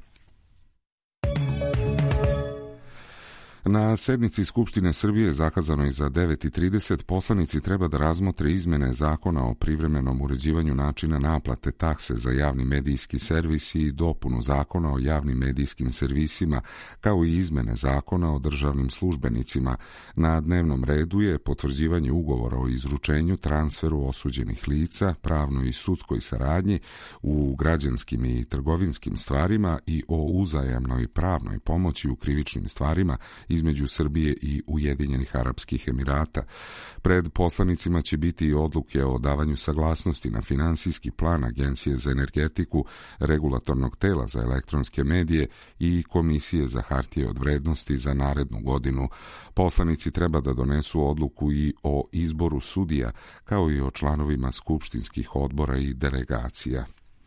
Speaker 2: Na sednici Skupštine Srbije zakazanoj za devet i trideset poslanici treba da razmotre izmene zakona o privremenom uređivanju načina naplate takse za javni medijski servis i dopunu zakona o javnim medijskim servisima, kao i izmene zakona o državnim službenicima. Na dnevnom redu je potvrđivanje ugovora o izručenju, transferu osuđenih lica, pravnoj i sudskoj saradnji u građanskim i trgovinskim stvarima i o uzajamnoj pravnoj pomoći u krivičnim stvarima između Srbije i Ujedinjenih Arapskih Emirata. Pred poslanicima će biti i odluke o davanju saglasnosti na finansijski plan Agencije za energetiku, Regulatornog tela za elektronske medije i Komisije za hartije od vrednosti za narednu godinu. Poslanici treba da donesu odluku i o izboru sudija, kao i o članovima skupštinskih odbora i delegacija.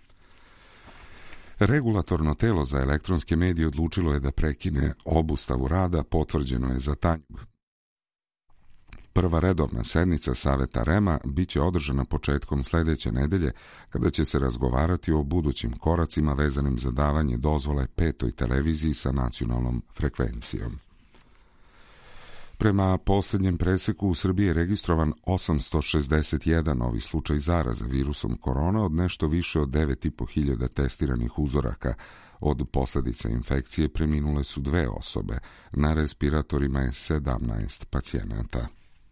Speaker 2: Regulatorno telo za elektronske medije odlučilo je da prekine obustavu rada, potvrđeno je za Tanjug. Prva redovna sednica Saveta R E M-a biće održana početkom sledeće nedelje, kada će se razgovarati o budućim koracima vezanim za davanje dozvole petoj televiziji sa nacionalnom frekvencijom. Prema posljednjem preseku u Srbiji je registrovan osamsto šezdeset jedan novi slučaj zaraza virusom korona od nešto više od devet i po hiljada testiranih uzoraka. Od posljedica infekcije preminule su dve osobe. Na respiratorima je sedamnaest pacijenata.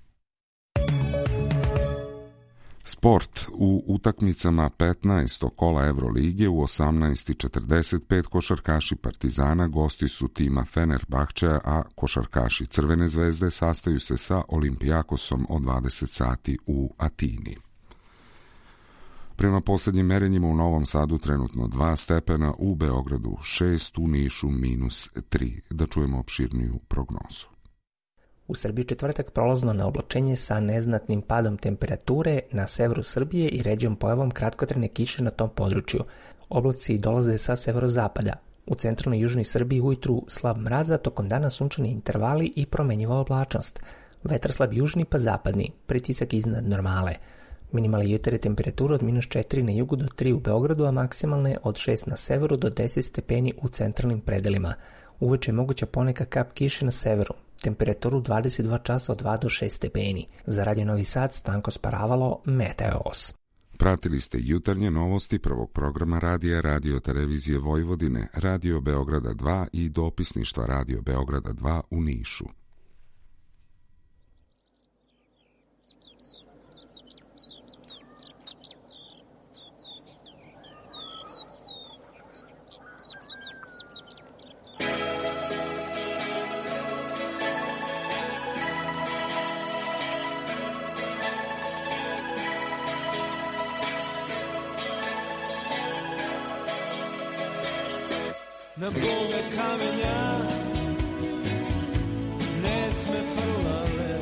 Speaker 2: Sport. U utakmicama petnaestog kola Evrolige u osamnaest i četrdeset pet košarkaši Partizana gosti su tima Fenerbahčeja, a košarkaši Crvene zvezde sastaju se sa Olimpijakosom od dvadeset sati u Atini. Prema posljednjim merenjima u Novom Sadu trenutno dva stepena, u Beogradu šest, u Nišu minus tri. Da čujemo opširniju prognozu.
Speaker 19: U Srbiji četvrtak prolazno neoblačenje sa neznatnim padom temperature na severu Srbije i ređom pojavom kratkotrajne kiše na tom području. Oblaci dolaze sa severozapada. U centralnoj i južnoj Srbiji ujutru slab mraza, tokom dana sunčani intervali i promenjiva oblačnost. Vetar slab južni pa zapadni, pritisak iznad normale. Minimalne jutarnje temperature od minus četiri na jugu do tri u Beogradu, a maksimalne od šest na severu do deset stepeni u centralnim predelima. Uveče je moguća poneka kap kiše na severu. Temperaturu dvadeset dva časa od dva do šest stepeni. Za Radio Novi Sad Stanko Sparavalo, Meteos.
Speaker 2: Pratili ste jutarnje novosti prvog programa radija Radio Televizije Vojvodine, Radio Beograda dva i dopisništva Radio Beograda dva u Nišu.
Speaker 3: Na bole kamenja ne sme frlale,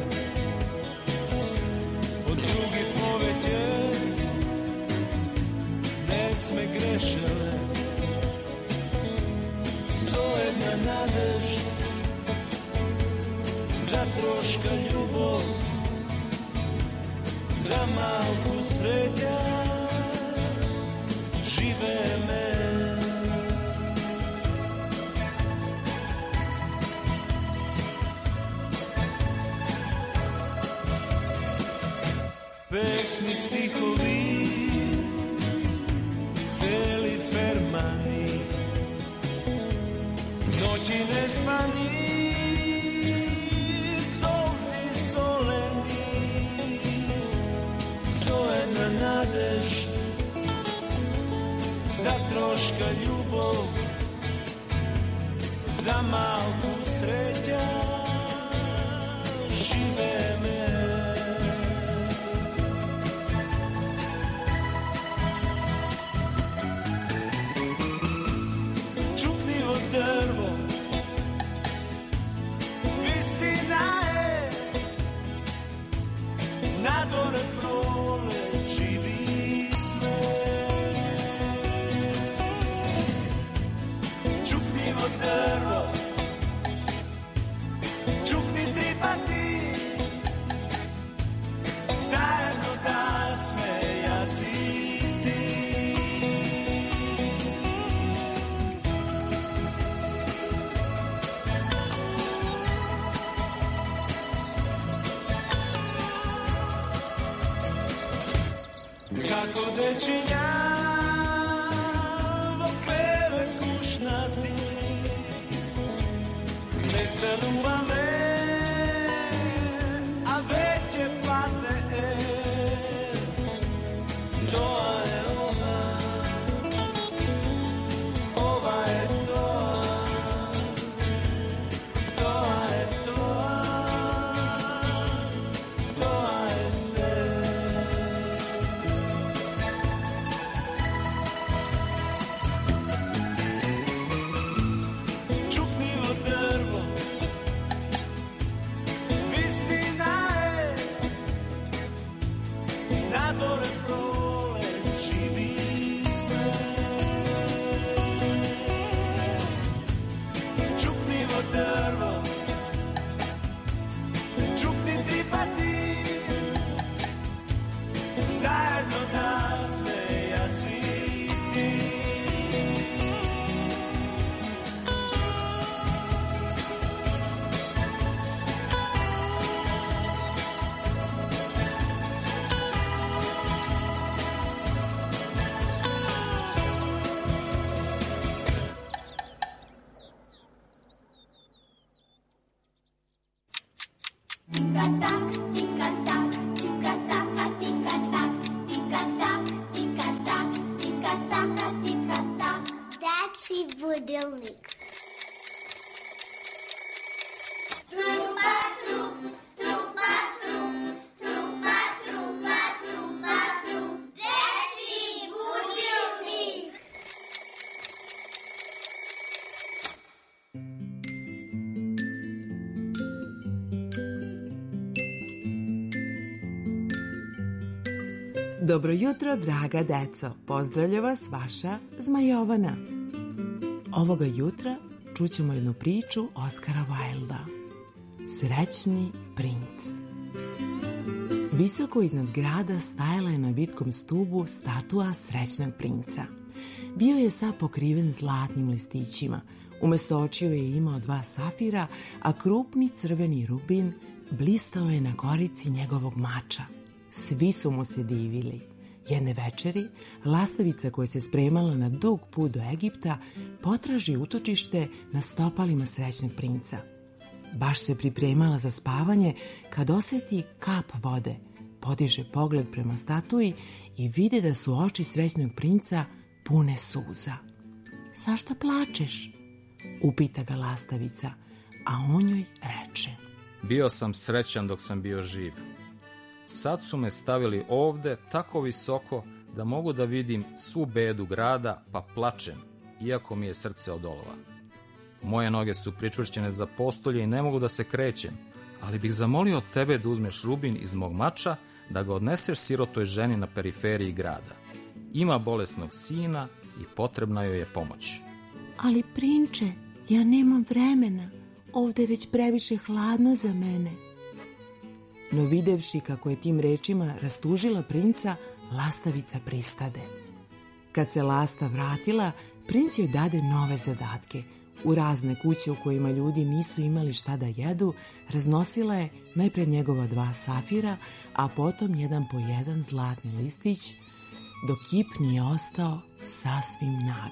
Speaker 3: od drugi povetje ne sme grešele, sojedna nadež za troška ljubov, za malku sreća žive me. Pesni stihovi, celi fermani, velika ljubav za malku sreća žive me. Čupnivo drvo, istina je, na dvore prole živi sve. Čupnivo drvo, čupni tri pati, zajedno da smeja si ti. Kako dečinja vo krevet kušnati, ne stanuva me, a već je padne, to je ona, ova je to, to je to, to je se. Čupnivo drvo, istina je, na dvore prole živi sve. Čupnivo drvo, čupni tri pati, zajedno da smeja si ti.
Speaker 11: Dečji budilnik.
Speaker 3: Trupa, trup, trupa, trup, trupa, trupa, trupa, trup, dečji budilnik.
Speaker 12: Dobro jutro, draga deco. Pozdravlja vas vaša Zmajovana. Ovoga jutra čućemo jednu priču Oskara Wilda. Srećni princ. Visoko iznad grada stajala je na vitkom stubu statua srećnog princa. Bio je sav pokriven zlatnim listićima. Umesto očiju je imao dva safira, a krupni crveni rubin blistao je na korici njegovog mača. Svi su mu se divili. Jedne večeri, lastavica koja se spremala na dug put do Egipta potraži utočište na stopalima srećnog princa. Baš se pripremala za spavanje kad osjeti kap vode, podiže pogled prema statui i vidi da su oči srećnog princa pune suza. Zašto plačeš? Upita ga lastavica, a on joj reče.
Speaker 14: Bio sam srećan dok sam bio živ. Sad su me stavili ovde tako visoko da mogu da vidim svu bedu grada, pa plačem, iako mi je srce od olova. Moje noge su pričvršćene za postolje i ne mogu da se krećem, ali bih zamolio tebe da uzmeš rubin iz mog mača, da ga odneseš sirotoj ženi na periferiji grada. Ima bolesnog sina i potrebna joj je pomoć.
Speaker 12: Ali prinče, ja nemam vremena, ovde je već previše hladno za mene. No videvši kako je tim rečima rastužila princa, lastavica pristade. Kad se lasta vratila, princ joj dade nove zadatke. U razne kuće u kojima ljudi nisu imali šta da jedu, raznosila je najpred njegova dva safira, a potom jedan po jedan zlatni listić, dok kip nije ostao sasvim nag.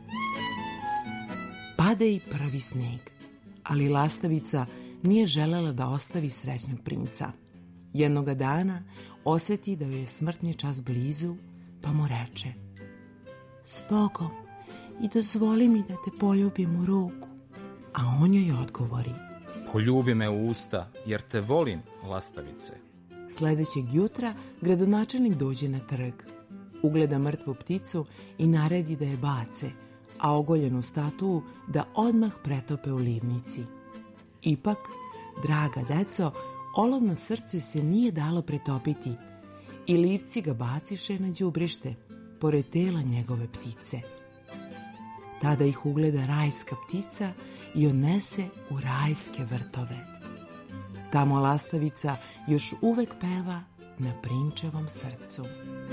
Speaker 12: Pade i prvi sneg, ali lastavica nije želela da ostavi srećnog princa. Jednoga dana osjeti da joj je smrtni čas blizu, pa mu reče: Spoko, i dozvoli mi da te poljubim u ruku. A on joj odgovori:
Speaker 14: Poljubi me u usta, jer te volim, lastavice.
Speaker 12: Sledećeg jutra gradonačelnik dođe na trg. Ugleda mrtvu pticu i naredi da je bace, a ogoljenu statuu da odmah pretope u livnici. Ipak, draga deco, olovno srce se nije dalo pretopiti i livci ga baciše na đubrište, pored tela njegove ptice. Tada ih ugleda rajska ptica i odnese u rajske vrtove. Tamo lastavica još uvek peva na prinčevom srcu.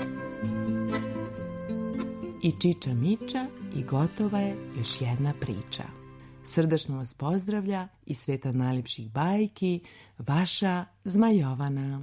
Speaker 12: I čiča miča i gotova je još jedna priča. Srdačno vas pozdravlja iz sveta najlepših bajki, vaša Zmajovana.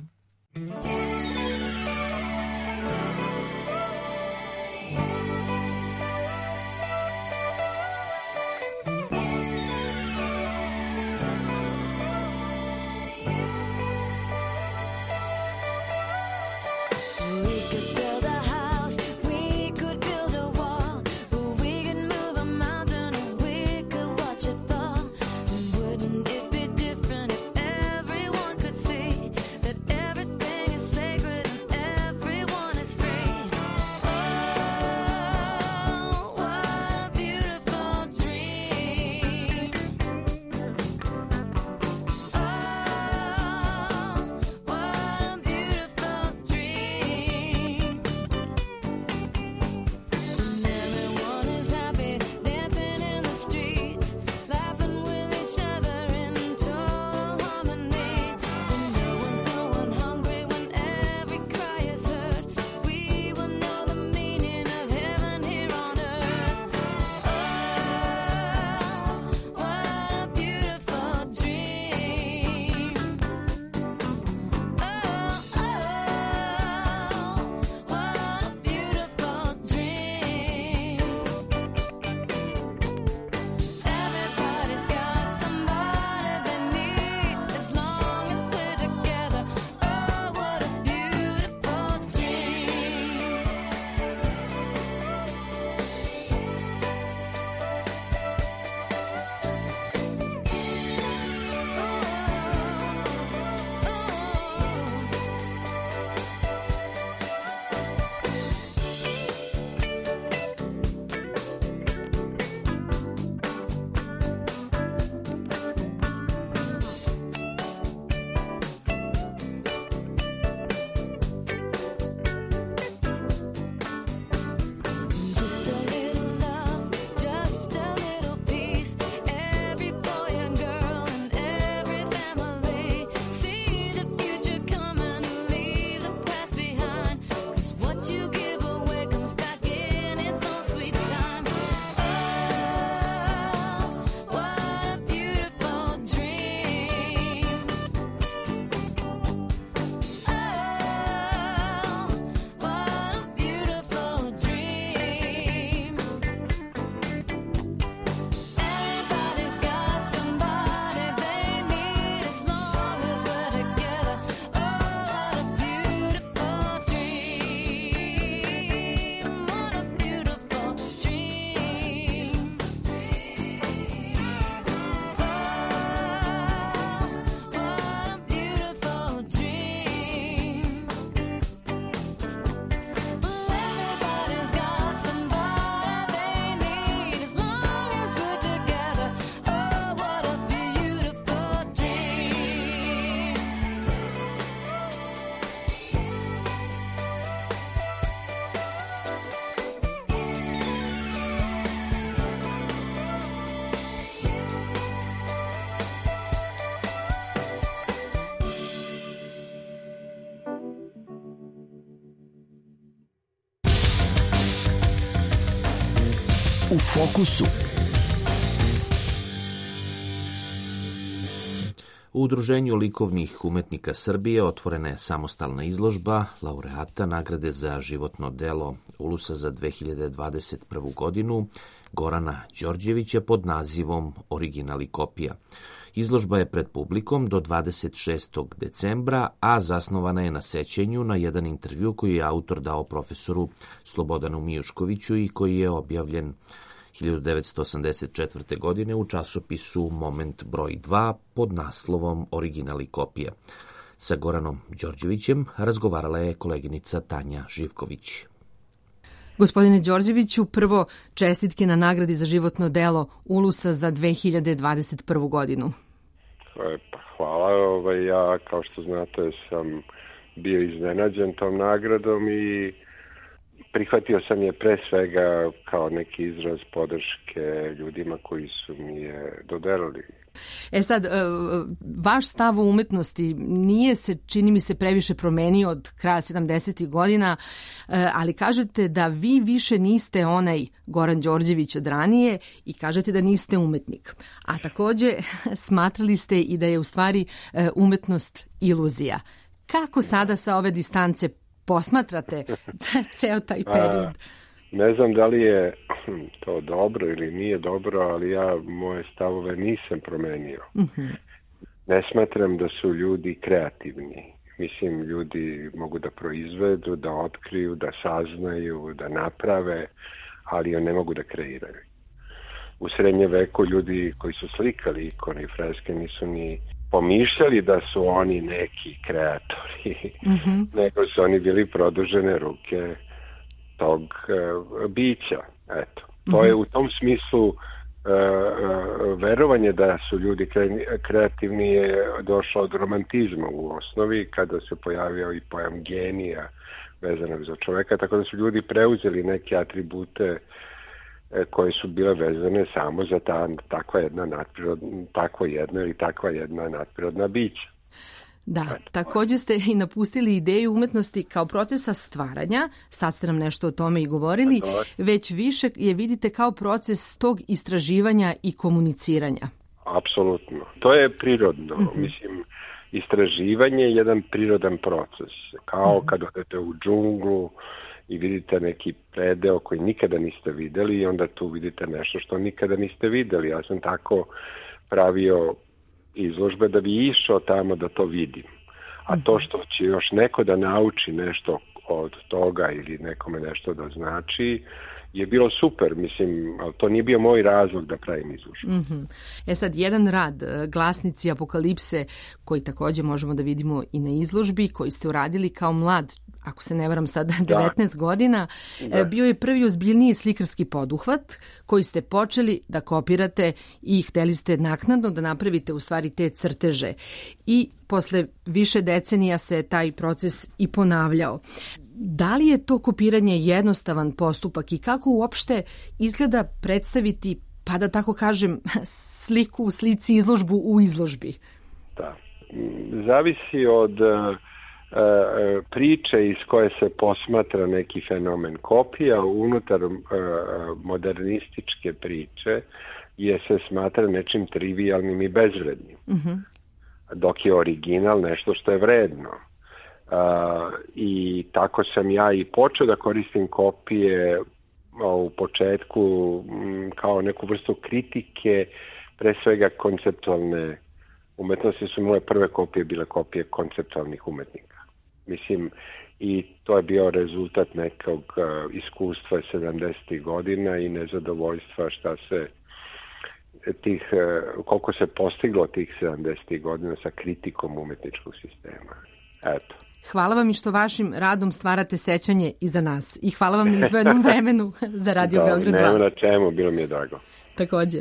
Speaker 13: U fokusu.
Speaker 7: U Udruženju likovnih umetnika Srbije otvorena je samostalna izložba laureata nagrade za životno delo Ulusa za dve hiljade dvadeset prvu godinu Gorana Đorđevića pod nazivom Original i kopija. Izložba je pred publikom do dvadeset šestog decembra, a zasnovana je na sećenju na jedan intervju koji je autor dao profesoru Slobodanu Mijuškoviću i koji je objavljen hiljadu devetsto osamdeset četvrte. godine u časopisu Moment broj dva pod naslovom Original i kopija. Sa Goranom Đorđevićem razgovarala je koleginica Tanja Živković.
Speaker 23: Gospodine Đorđeviću, prvo čestitke na nagradi za životno delo Ulusa za dve hiljade dvadeset prvu. godinu.
Speaker 13: Pa, hvala. Ovaj, ja, kao što znate, sam bio iznenađen tom nagradom i prihvatio sam je pre svega kao neki izraz podrške ljudima koji su mi je dodelili.
Speaker 23: E sad, vaš stav o umetnosti nije se, čini mi se, previše promenio od kraja sedamdesetih godina, ali kažete da vi više niste onaj Goran Đorđević od ranije i kažete da niste umetnik. A takođe smatrali ste i da je u stvari umetnost iluzija. Kako sada sa ove distance posmatrate ceo taj period?
Speaker 13: Ne znam da li je to dobro ili nije dobro, ali ja moje stavove nisam promenio. Uh-huh. Ne smatram da su ljudi kreativni. Mislim, ljudi mogu da proizvedu, da otkriju, da saznaju, da naprave, ali ne mogu da kreiraju. U srednjem veku ljudi koji su slikali ikone i freske nisu ni pomišljali da su oni neki kreatori, uh-huh. nego su oni bili produžene ruke tog uh, bića. Eto. To je u tom smislu uh, uh, verovanje da su ljudi kre, kreativni je došlo od romantizma u osnovi, kada se pojavio i pojam genija vezanog za čoveka, tako da su ljudi preuzeli neke atribute uh, koje su bile vezane samo za ta, takva jedna nadprirodna, takvo jedno ili takva jedna nadprirodna bića.
Speaker 23: Da, takođe ste i napustili ideju umetnosti kao procesa stvaranja, sad ste nam nešto o tome i govorili, već više je vidite kao proces tog istraživanja i komuniciranja.
Speaker 13: Apsolutno. To je prirodno. Uh-huh. Mislim, istraživanje je jedan prirodan proces. Kao uh-huh. kad odete u džunglu i vidite neki predeo koji nikada niste videli i onda tu vidite nešto što nikada niste videli. Ja sam tako pravio izložbe da bi išao tamo da to vidim. A to što će još neko da nauči nešto od toga ili nekome nešto da znači je bilo super, mislim, ali to nije bio moj razlog da pravim izložbu.
Speaker 23: Mm-hmm. E sad, jedan rad, Glasnici apokalipse, koji takođe možemo da vidimo i na izložbi, koji ste uradili kao mlad, ako se ne varam sad, devetnaest da. godina, da. bio je prvi ozbiljniji slikarski poduhvat koji ste počeli da kopirate i hteli ste naknadno da napravite u stvari te crteže. I posle više decenija se taj proces i ponavljao. Da li je to kopiranje jednostavan postupak i kako uopšte izgleda predstaviti, pa da tako kažem, sliku u slici, izložbu u izložbi?
Speaker 13: Da. Zavisi od uh, priče iz koje se posmatra neki fenomen. Kopija unutar uh, modernističke priče je se smatra nečim trivialnim i bezvrednim. Uh-huh. Dok je original nešto što je vredno. Uh, i tako sam ja i počeo da koristim kopije u početku m, kao neku vrstu kritike, pre svega konceptualne umetnosti. Su moje prve kopije bile kopije konceptualnih umetnika. Mislim, i to je bio rezultat nekog uh, iskustva sedamdesetih godina i nezadovoljstva šta se tih, uh, koliko se postiglo tih sedamdesetih godina sa kritikom umetničkog sistema. Eto.
Speaker 23: Hvala vam i što vašim radom stvarate sećanje i za nas. I hvala vam na izdvojenom vremenu za Radio da, Beograd dva.
Speaker 13: Nema na čemu, bilo mi je drago.
Speaker 23: Takođe.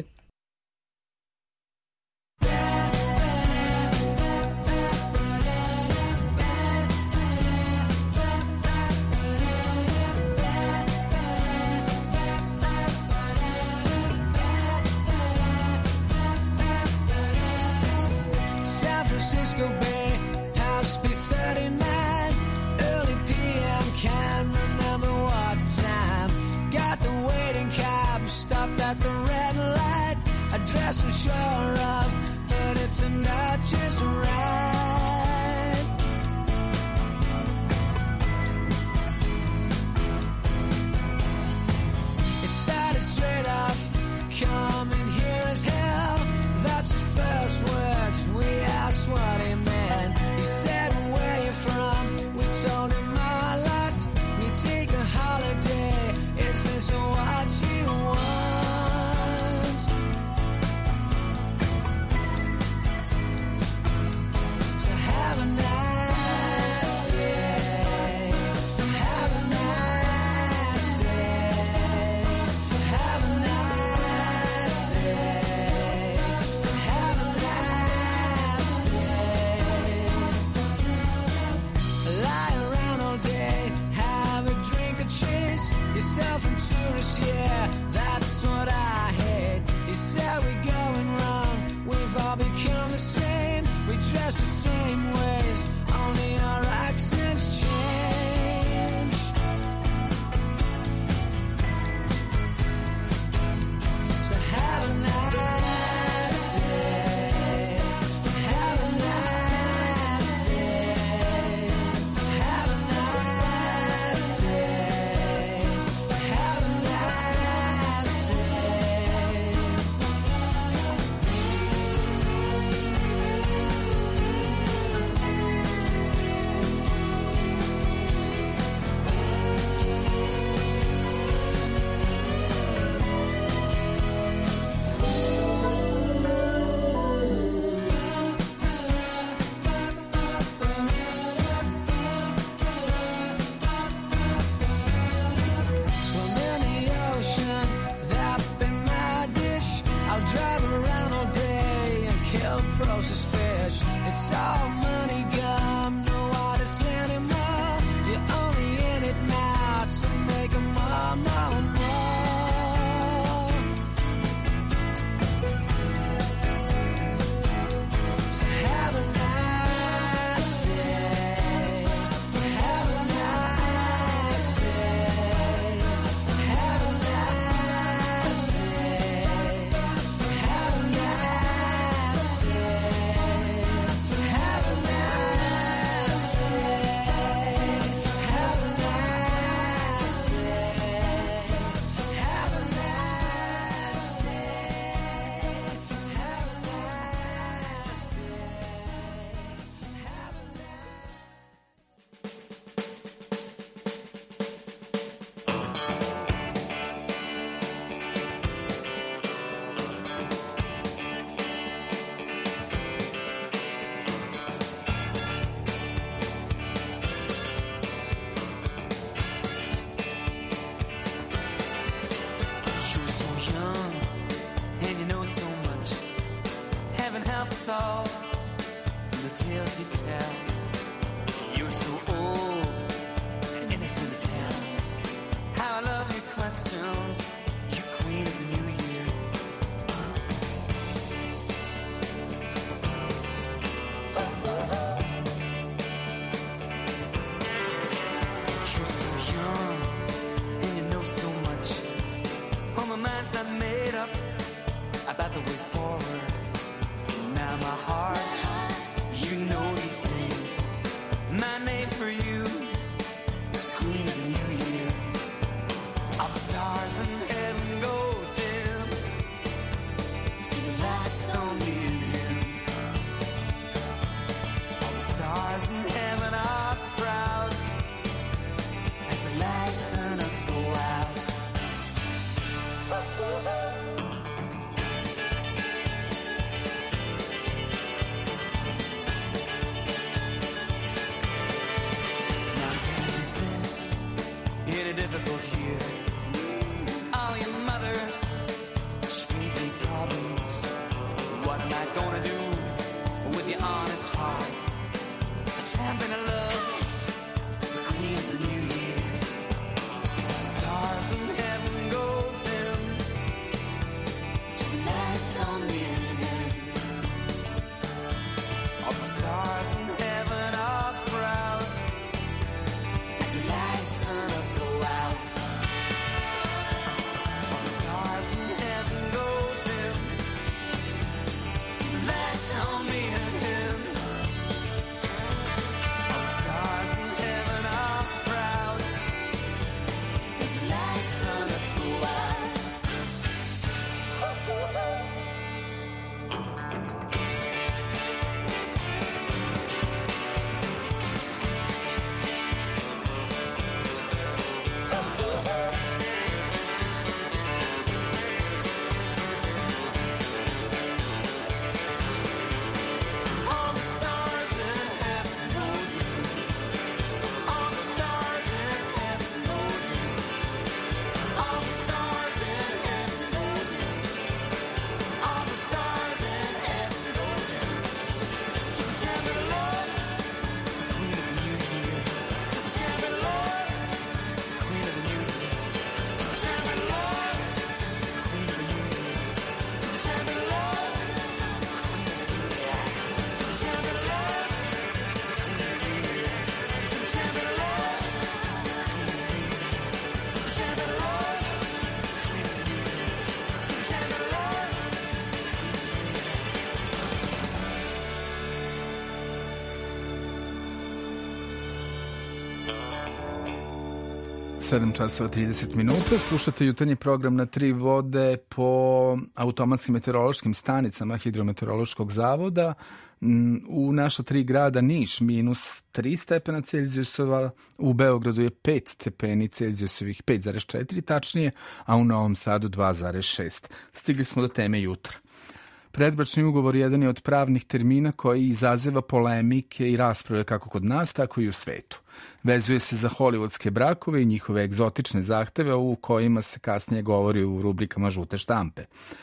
Speaker 3: San Francisco Bay, House B thirty-nine, early P M, can't remember what time. Got the waiting cab, stopped at the red light. Address I'm sure of, but it's not just right. It started straight off, coming here as hell. That's his first words. We asked what he meant. He said, where you from? We told him a lot. We take a holiday. Is this what you want? dress the same ways, only our accents change. So have a nice day, have a nice day, have a nice day, have a nice day. Swim in the ocean, that be my dish. I'll drive around all day and kill processed fish. It's all money gum, no artists anymore. You're only in it now to make 'em more, more, more. So have a nice day, have a nice day, have a nice day, have a nice day, have a nice day, have a nice day, have a nice
Speaker 4: You're so young and you know so much. Heaven help us all from the tales you tell. You're so old and innocent as hell. How I love your questions. You queen of the new year. You're so young and you know so much. Oh, my mind's not made up about the way forward. Now my heart, you know these things. My name for you is Queen of the New Year. All the stars in heaven go dim to the lights on me and him. All the stars in heaven are proud as the lights on us go out. Now I'm telling you this in a difficult year. Oh, your mother, she gave me problems. What am I gonna do with your honest heart? A champion of love, the queen of the new year. Stars in heaven go dim to the lights on me and him. All the stars in heaven are proud as the lights on us go out. All the stars in heaven go dim to the lights on me and him. All the stars in heaven are proud as the lights on us go out.
Speaker 5: sedam časova trideset minuta, slušate jutarnji program na tri vode po automatskim meteorološkim stanicama Hidrometeorološkog zavoda. U naša tri grada Niš minus tri stepena Celzijusova, u Beogradu je pet stepeni Celzijusovih, pet zarez četiri tačnije, a u Novom Sadu dva zarez šest. Stigli smo do teme jutra. Predbračni ugovor jedan je od pravnih termina koji izaziva polemike i rasprave kako kod nas, tako i u svetu. Vezuje se za hollywoodske brakove i njihove egzotične zahteve u kojima se kasnije govori u rubrikama žute štampe.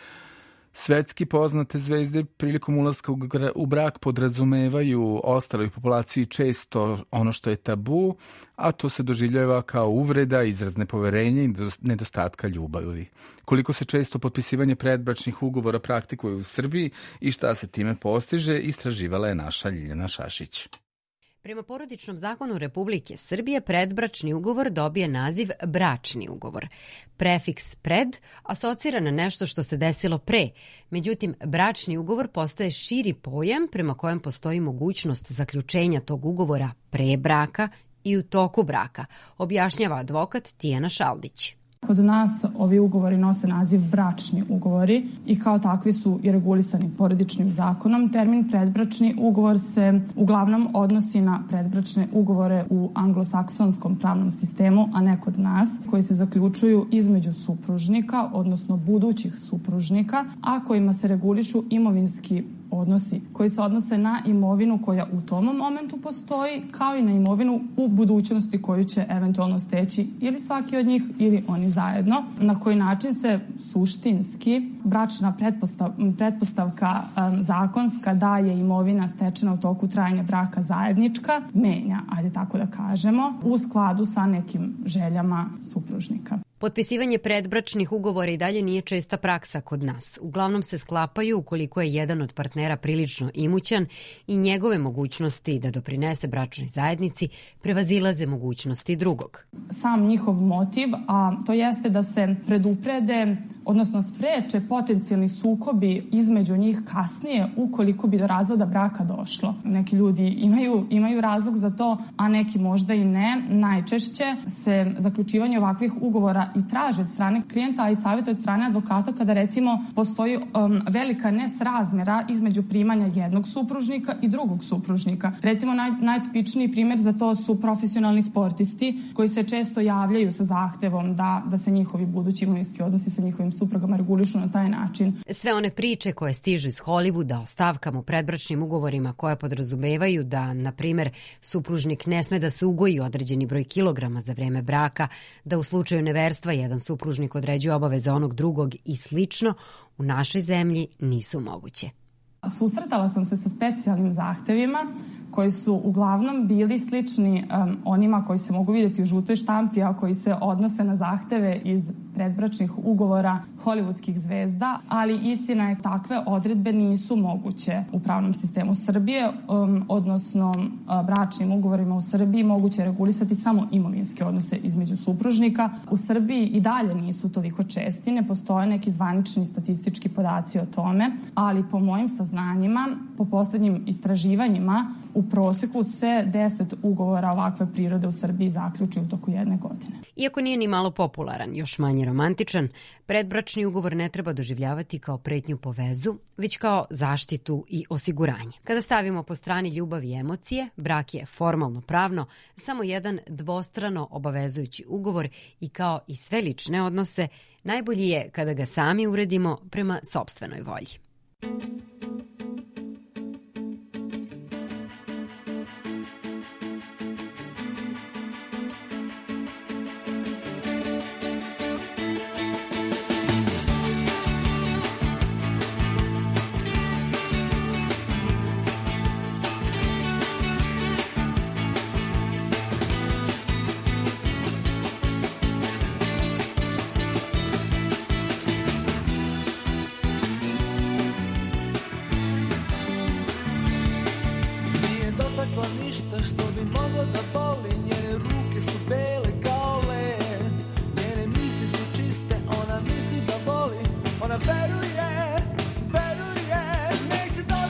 Speaker 5: Svetski poznate zvezde prilikom ulaska u brak podrazumevaju ostaloj populaciji često ono što je tabu, a to se doživljava kao uvreda, izraz nepoverenja i nedostatka ljubavi. Koliko se često potpisivanje predbračnih ugovora praktikuje u Srbiji i šta se time postiže, istraživala je naša Ljiljana Šašić.
Speaker 15: Prema porodičnom zakonu Republike Srbije predbračni ugovor dobije naziv bračni ugovor. Prefiks pred asocira na nešto što se desilo pre. Međutim, bračni ugovor postaje širi pojam prema kojem postoji mogućnost zaključenja tog ugovora pre braka i u toku braka, objašnjava advokat Tijana Šaldić.
Speaker 16: Kod nas ovi ugovori nose naziv bračni ugovori i kao takvi su i regulisani porodičnim zakonom. Termin predbračni ugovor se uglavnom odnosi na predbračne ugovore u anglosaksonskom pravnom sistemu, a ne kod nas, koji se zaključuju između supružnika, odnosno budućih supružnika, a kojima se regulišu imovinski odnosi koji se odnose na imovinu koja u tom momentu postoji, kao i na imovinu u budućnosti koju će eventualno steći ili svaki od njih ili oni zajedno. Na koji način se suštinski bračna pretpostav, pretpostavka um, zakonska da je imovina stečena u toku trajanja braka zajednička menja, ajde tako da kažemo, u skladu sa nekim željama supružnika.
Speaker 15: Potpisivanje predbračnih ugovora i dalje nije česta praksa kod nas. Uglavnom se sklapaju ukoliko je jedan od partnera prilično imućan i njegove mogućnosti da doprinese bračnoj zajednici prevazilaze mogućnosti drugog.
Speaker 16: Sam njihov motiv, a to jeste da se preduprede, odnosno spreče potencijalni sukobi između njih kasnije ukoliko bi do razvoda braka došlo. Neki ljudi imaju, imaju razlog za to, a neki možda i ne. Najčešće se zaključivanje ovakvih ugovora i traže od strane klijenta, a i savjet od strane advokata kada recimo postoji um, velika nesrazmjera između primanja jednog supružnika i drugog supružnika. Recimo naj, najtipičniji primjer za to su profesionalni sportisti koji se često javljaju sa zahtevom da, da se njihovi budući imovinski odnosi sa njihovim suprugama regulišu na taj način.
Speaker 15: Sve one priče koje stižu iz Hollywooda o stavkama u predbračnim ugovorima koje podrazumevaju da, na primjer, supružnik ne sme da se ugoji određeni broj kilograma za vreme braka, da u slučaju neverstva jedan supružnik određuje obaveze onog drugog i slično, u našoj zemlji nisu moguće.
Speaker 16: Susretala sam se sa specijalnim zahtevima koji su uglavnom bili slični um, onima koji se mogu vidjeti u žutoj štampi, a koji se odnose na zahteve iz predbračnih ugovora hollywoodskih zvezda, ali istina je takve odredbe nisu moguće u pravnom sistemu Srbije, um, odnosno uh, bračnim ugovorima u Srbiji moguće regulisati samo imovinske odnose između supružnika. U Srbiji i dalje nisu toliko česti, ne postoje neki zvanični statistički podaci o tome, ali po mojim saznanjima, po posljednjim istraživanjima, u prosjeku se deset ugovora ovakve prirode u Srbiji zaključi u toku jedne godine.
Speaker 15: Iako nije ni malo popularan, još manje romantičan, predbračni ugovor ne treba doživljavati kao pretnju po vezu, već kao zaštitu i osiguranje. Kada stavimo po strani ljubav i emocije, brak je formalno pravno samo jedan dvostrano obavezujući ugovor i kao i sve lične odnose, najbolji je kada ga sami uredimo prema sopstvenoj volji.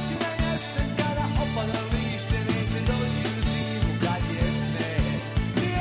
Speaker 3: Neće doći u zimu kad je sneg.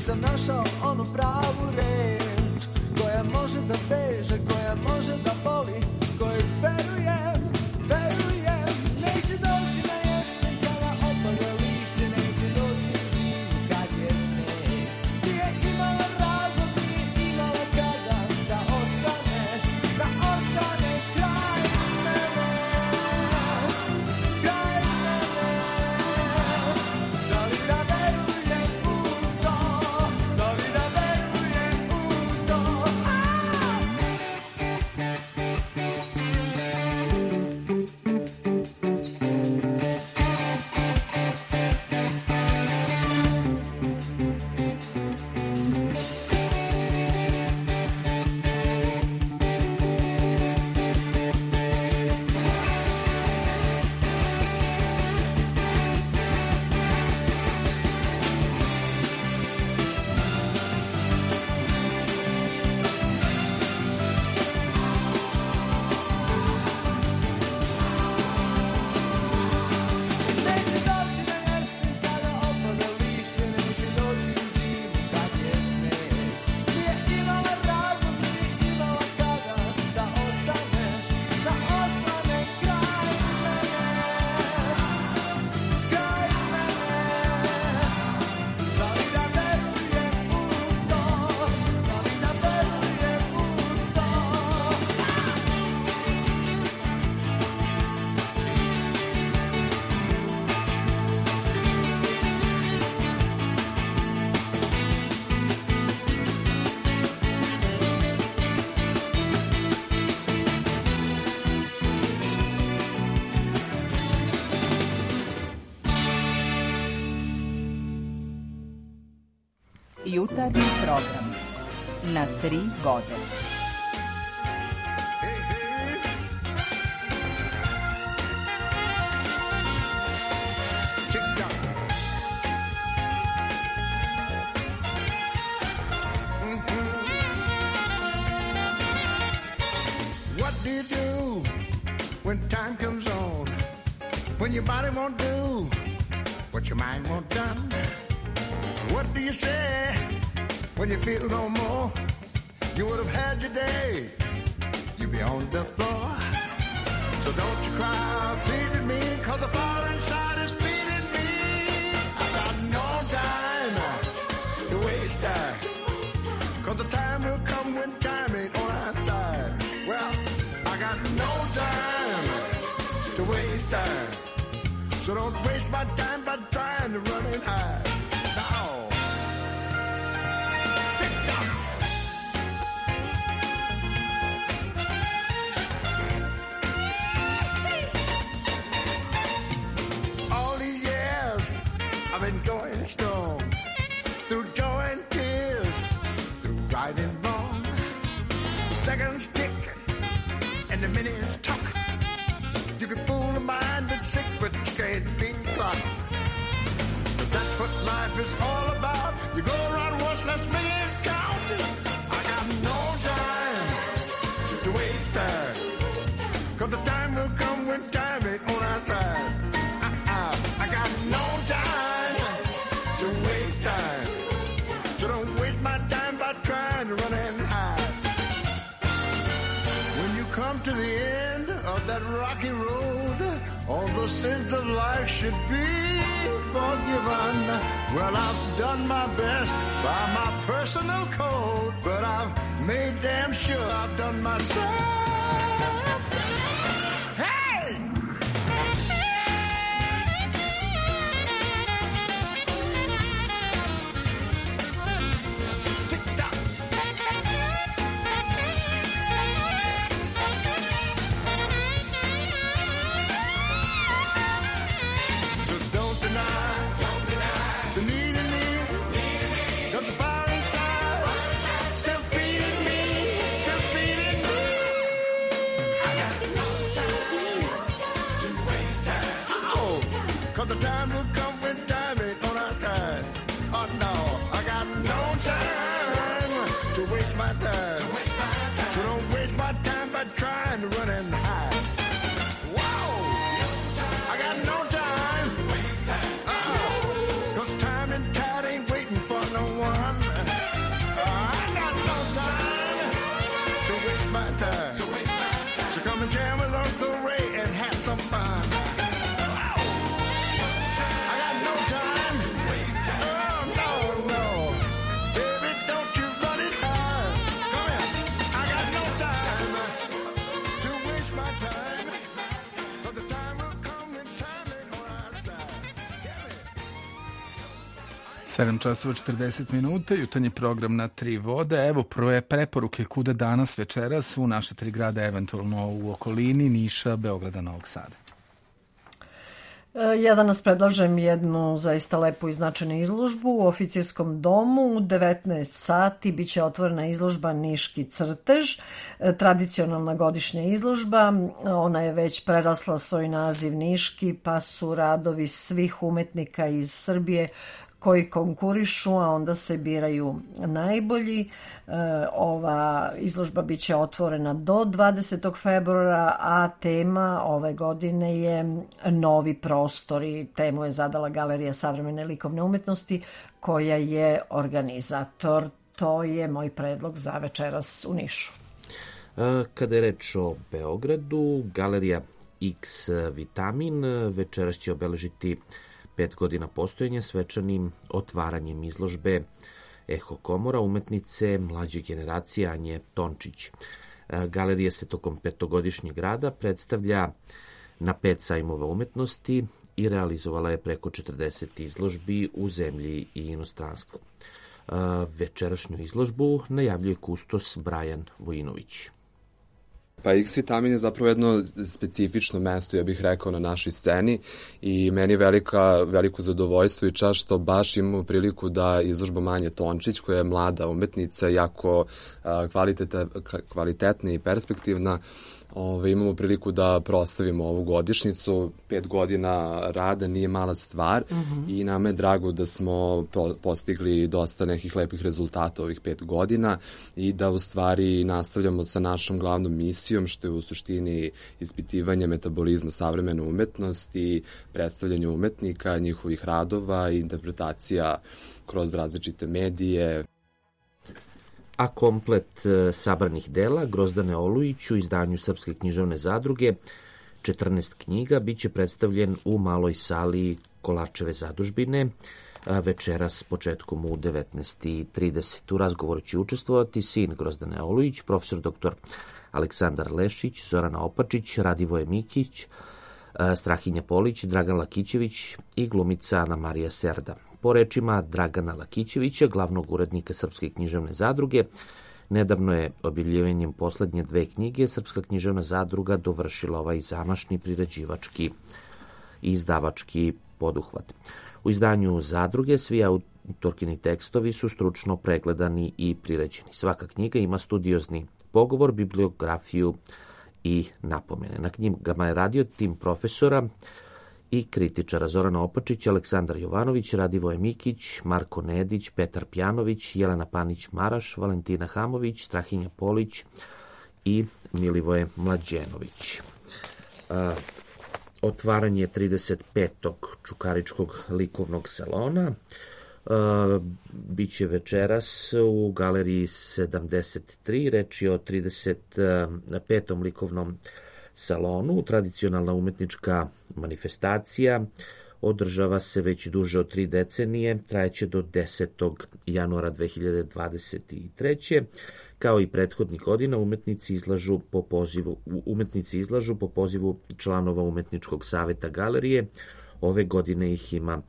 Speaker 3: nisam našao onu pravu reč koja može da beže, koja može da boli, kojoj verujem, verujem. Neće doći na jesen kada opada lišće, neće doći u zimu kad je sneg. Nije imala razlog, nije imala kada da ostane, da ostane kraj mene, kraj mene. Da li da verujem u to, da li da verujem u to. Neće doći na jesen kada opada lišće, neće doći u zimu kad je sneg. Nije imala razlog, nije imala kada da ostane, da ostane kraj mene, kraj mene. Da li da verujem u to, da li da verujem u to.
Speaker 1: Jutarnji program na tri vode.
Speaker 6: What do you do when time comes on? When your body won't do what your mind won't done? What do you say when you feel no more? You would have had your day, you'd be on the floor. So don't you cry, plead with me, cause the fire inside is feeding me. I got no time to waste time, cause the time will come when time ain't on our side. Well, I got no time to waste time, so don't waste my time by trying to run and hide. Now, tick-tock. All these years I've been going strong, through joy and tears, through right and wrong. The seconds tick and the minutes talk. You can fool the mind that's sick, but you can't beat the clock. 'Cause that's what life is all about. You go around once, let's make it count. I got no time to waste time, 'cause the time will come when time ain't on our side. Uh-uh. I got no time to waste time, so don't waste my time by trying to run and hide. When you come to the end of that rocky road, all the sins of life should be forgiven. Well, I've done my best by my personal code, but I've made damn sure I've done myself. Hey! Tick-tock. So don't deny, don't deny the need in me. Got the fire inside, still feeding me, still feeding me. I got no time to waste time. Oh, 'cause the time will come when time ain't on our side. Oh no, I got no time to waste my time. So don't waste my time by trying to run and hide. Wow, I got no time. Uh-uh. 'Cause time and tide ain't waiting for no one.
Speaker 5: sedam časova četrdeset minuta, jutarnji program na tri vode. Evo prve preporuke kuda danas večeras u naše tri grada, eventualno u okolini Niša, Beograda, Novog Sada.
Speaker 17: Ja danas predlažem jednu zaista lepu i značajnu izložbu u Oficirskom domu. U devetnaest sati biće otvorena izložba Niški crtež, tradicionalna godišnja izložba. Ona je već prerasla svoj naziv Niški, pa su radovi svih umetnika iz Srbije koji konkurišu, a onda se biraju najbolji. Ova izložba biće otvorena do dvadesetog februara, a tema ove godine je novi prostori. Temu je zadala Galerija savremene likovne umetnosti, koja je organizator. To je moj predlog za večeras u Nišu.
Speaker 7: Kada je reč o Beogradu, Galerija X Vitamin večeras će obeležiti pet godina postojanja svečanim otvaranjem izložbe Eho Komora umetnice mlađe generacije Anje Tončić. Galerija se tokom petogodišnjeg rada predstavlja na pet sajmova umetnosti i realizovala je preko četrdeset izložbi u zemlji i inostranstvu. Večerašnju izložbu najavljuje kustos Brajan Vojinović.
Speaker 20: Pa X Vitamin je zapravo jedno specifično mesto, ja bih rekao, na našoj sceni i meni je velika, veliko zadovoljstvo i čast što baš imamo priliku da izložba Anje Tončić, koja je mlada umetnica, jako kvaliteta, kvalitetna i perspektivna, Ove, imamo priliku da proslavimo ovu godišnjicu. Pet godina rada nije mala stvar mm-hmm. i nama je drago da smo postigli dosta nekih lepih rezultata ovih pet godina i da u stvari nastavljamo sa našom glavnom misijom, što je u suštini ispitivanje metabolizma savremene umetnosti, predstavljanje umetnika, njihovih radova i interpretacija kroz različite medije.
Speaker 7: A komplet sabranih dela Grozdane Olujić u izdanju Srpske književne zadruge, četrnaest knjiga, biće predstavljen u maloj sali Kolarčeve zadužbine večeras početkom u devetnaest i trideset. U razgovoru će učestvovati sin Grozdane Olujić, profesor doktor Aleksandar Lešić, Zorana Opačić, Radivoje Mikić, Strahinja Polić, Dragan Lakićević i glumica Ana Marija Serda. Po rečima Dragana Lakićevića, glavnog urednika Srpske književne zadruge, nedavno je objavljivanjem poslednje dve knjige Srpska književna zadruga dovršila ovaj zamašni priređivački i izdavački poduhvat. U izdanju zadruge svi autorkini tekstovi su stručno pregledani i priređeni. Svaka knjiga ima studiozni pogovor, bibliografiju i napomene. Na knjigama je radio tim profesora i kritičara Zorana Opačić, Aleksandar Jovanović, Radivoje Mikić, Marko Nedić, Petar Pjanović, Jelena Panić-Maraš, Valentina Hamović, Strahinja Polić i Milivoje Mlađenović. A, otvaranje trideset petog Čukaričkog likovnog salona a, biće večeras u galeriji sedamdeset tri. Reč je o trideset petom likovnom salonu. Tradicionalna umetnička manifestacija održava se već duže od tri decenije, trajeće do desetog januara dve hiljade dvadeset treće. Kao i prethodnih godina, umetnici izlažu po pozivu, umetnici izlažu po pozivu članova Umetničkog saveta galerije. Ove godine ih ima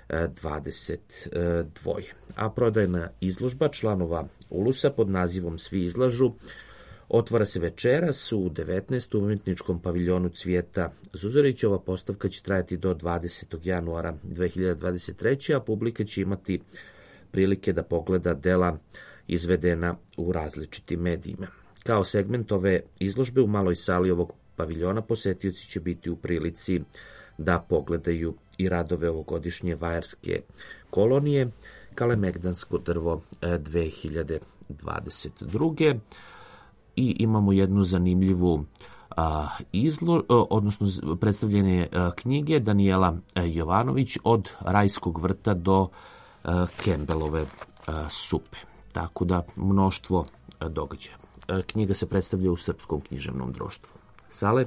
Speaker 7: dvadeset dva. A prodajna izložba članova Ulusa pod nazivom Svi izlažu otvara se večeras u devetnaest u umetničkom paviljonu Cvijeta Zuzorića. Ova postavka će trajati do dvadesetog januara dve hiljade dvadeset treće. a publika će imati prilike da pogleda dela izvedena u različitim medijima. Kao segment ove izložbe u maloj sali ovog paviljona posetioci će biti u prilici da pogledaju i radove ovogodišnje vajarske kolonije Kalemegdansko drvo dve hiljade dvadeset druge. I imamo jednu zanimljivu a, izlo, odnosno predstavljene a, knjige Danijela Jovanović od rajskog vrta do a, Kembelove a, supe. Tako da mnoštvo a, događaja. A, knjiga se predstavlja u Srpskom književnom društvu. Sale?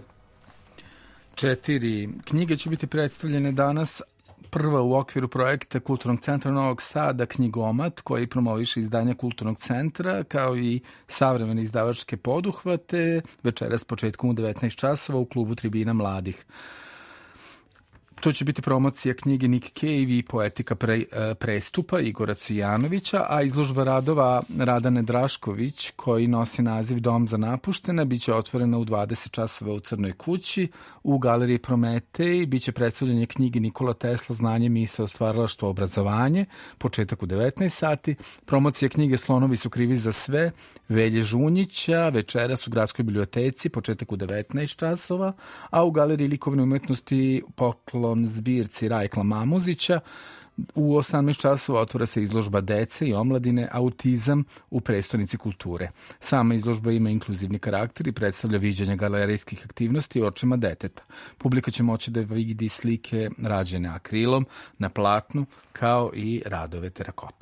Speaker 5: Četiri knjige će biti predstavljene danas. Prva u okviru projekta Kulturnog centra Novog Sada Knjigomat, koji promoviše izdanja Kulturnog centra, kao i savremene izdavačke poduhvate, večeras početkom u devetnaest časova u klubu Tribina mladih. To će biti promocija knjige Nick Cave i Poetika pre, prestupa Igora Cvijanovića, a izložba radova Radane Drašković, koji nosi naziv Dom za napuštene, bit će otvorena u dvadeset časova u Crnoj kući, u galeriji Prometej, bit će predstavljanje knjige Nikola Tesla Znanje, misao, stvaralaštvo, obrazovanje, početak u devetnaest sati, promocija knjige Slonovi su krivi za sve, Velje Žunjića, večeras u Gradskoj biblioteci, početak u devetnaest časova, a u galeriji likovne umetnosti poklon zbirci Rajkla Mamuzića u osamnaest časova otvara se izložba dece i omladine Autizam u prestonici kulture. Sama izložba ima inkluzivni karakter i predstavlja viđenje galerijskih aktivnosti očima deteta. Publika će moći da vidi slike rađene akrilom na platnu kao i radove terakota.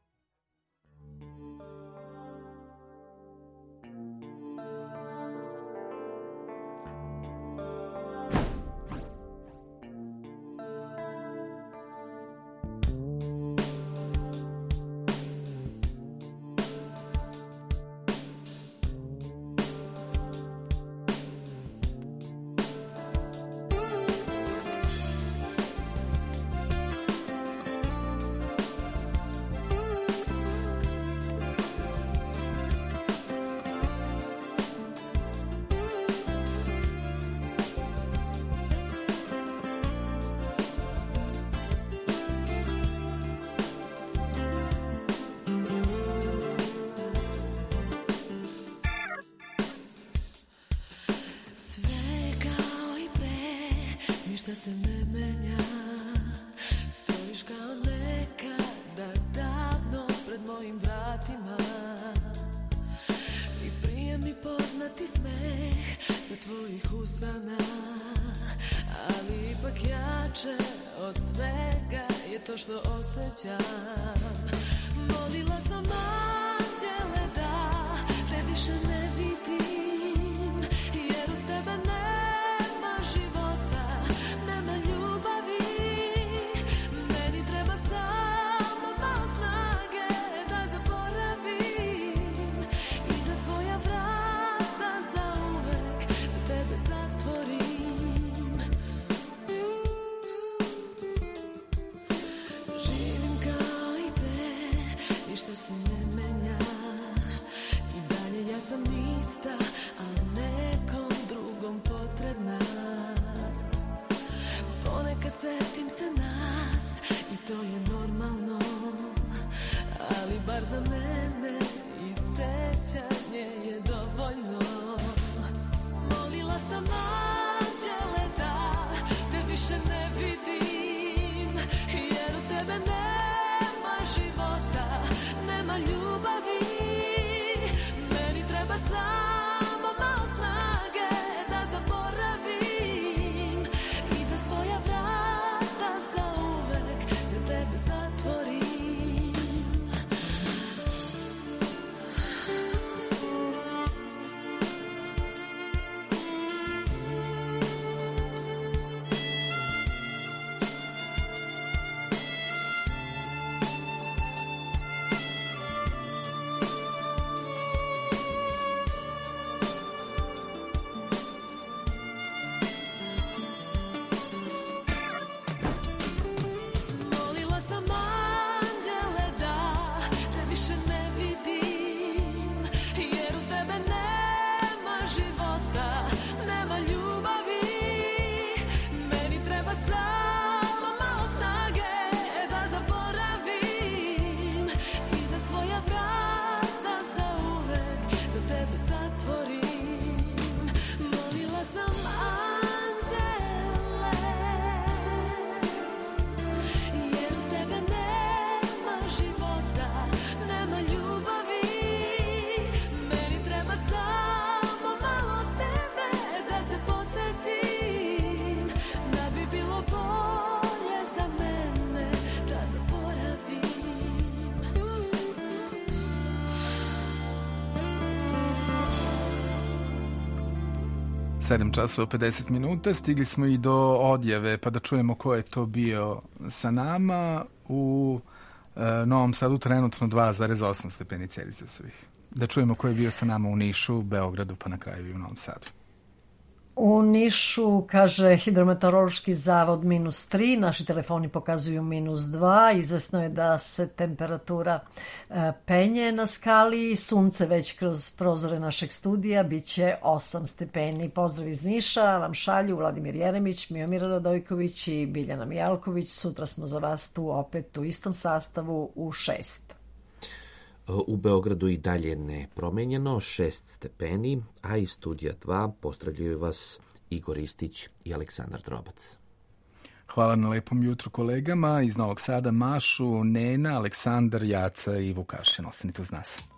Speaker 3: ništa se ne menja. Stojiš kao nekada davno pred mojim vratima i prije mi poznati smeh sa tvojih usana, ali ipak jače od svega je to što osjećam. Molila sam anđele da te više ne vidim, jer uz tebe nema života, nema ljubavi. Meni treba samo malo snage da zaboravim i da svoja vrata zauvek za tebe zatvorim. Živim kao i pre, ništa se ne menja, i dalje ja sam ista, a nekom drugom potrebna. Ponekad setim se nas i to je normalno, ali bar za mene i sećanje je dovoljno. Molila sam anđele da te više ne vidim, jer uz tebe nema života, nema ljubavi. Meni treba samo malo snage da zaboravim i da svoja vrata zauvek za tebe zatvorim. Molila sam anđele da te više ne vidim, jer uz tebe nema života, nema ljubavi. Meni treba samo malo snage da zaboravim i da svoja vrata zauvek za tebe zatvorim. Molila sam anđele, jer uz tebe nema života, nema ljubavi. Meni treba samo malo tebe da se podsjetim, da bi bilo bolje za mene da zaboravim.
Speaker 5: sedam časova pedeset minuta, stigli smo i do odjave, pa da čujemo ko je to bio sa nama. U e, Novom Sadu trenutno dva zarez osam stepeni Celzijusovih. Da čujemo ko je bio sa nama u Nišu, Beogradu, pa na kraju i u Novom Sadu.
Speaker 17: U Nišu, kaže Hidrometeorološki zavod, minus tri, naši telefoni pokazuju minus dva, izvesno je da se temperatura e, penje na skali, sunce već kroz prozore našeg studija, bit će osam stepeni. Pozdrav iz Niša vam šalju Vladimir Jeremić, Miomir Radojković i Biljana Mijalković. Sutra smo za vas tu opet u istom sastavu u šest.
Speaker 7: U Beogradu i dalje nepromenjeno, šest stepeni, a iz studija dva pozdravljaju vas Igor Istić i Aleksandar Drobac.
Speaker 5: Hvala na lepom jutru kolegama. Iz Novog Sada Mašu, Nena, Aleksandar, Jaca i Vukašin. Ostanite uz nas.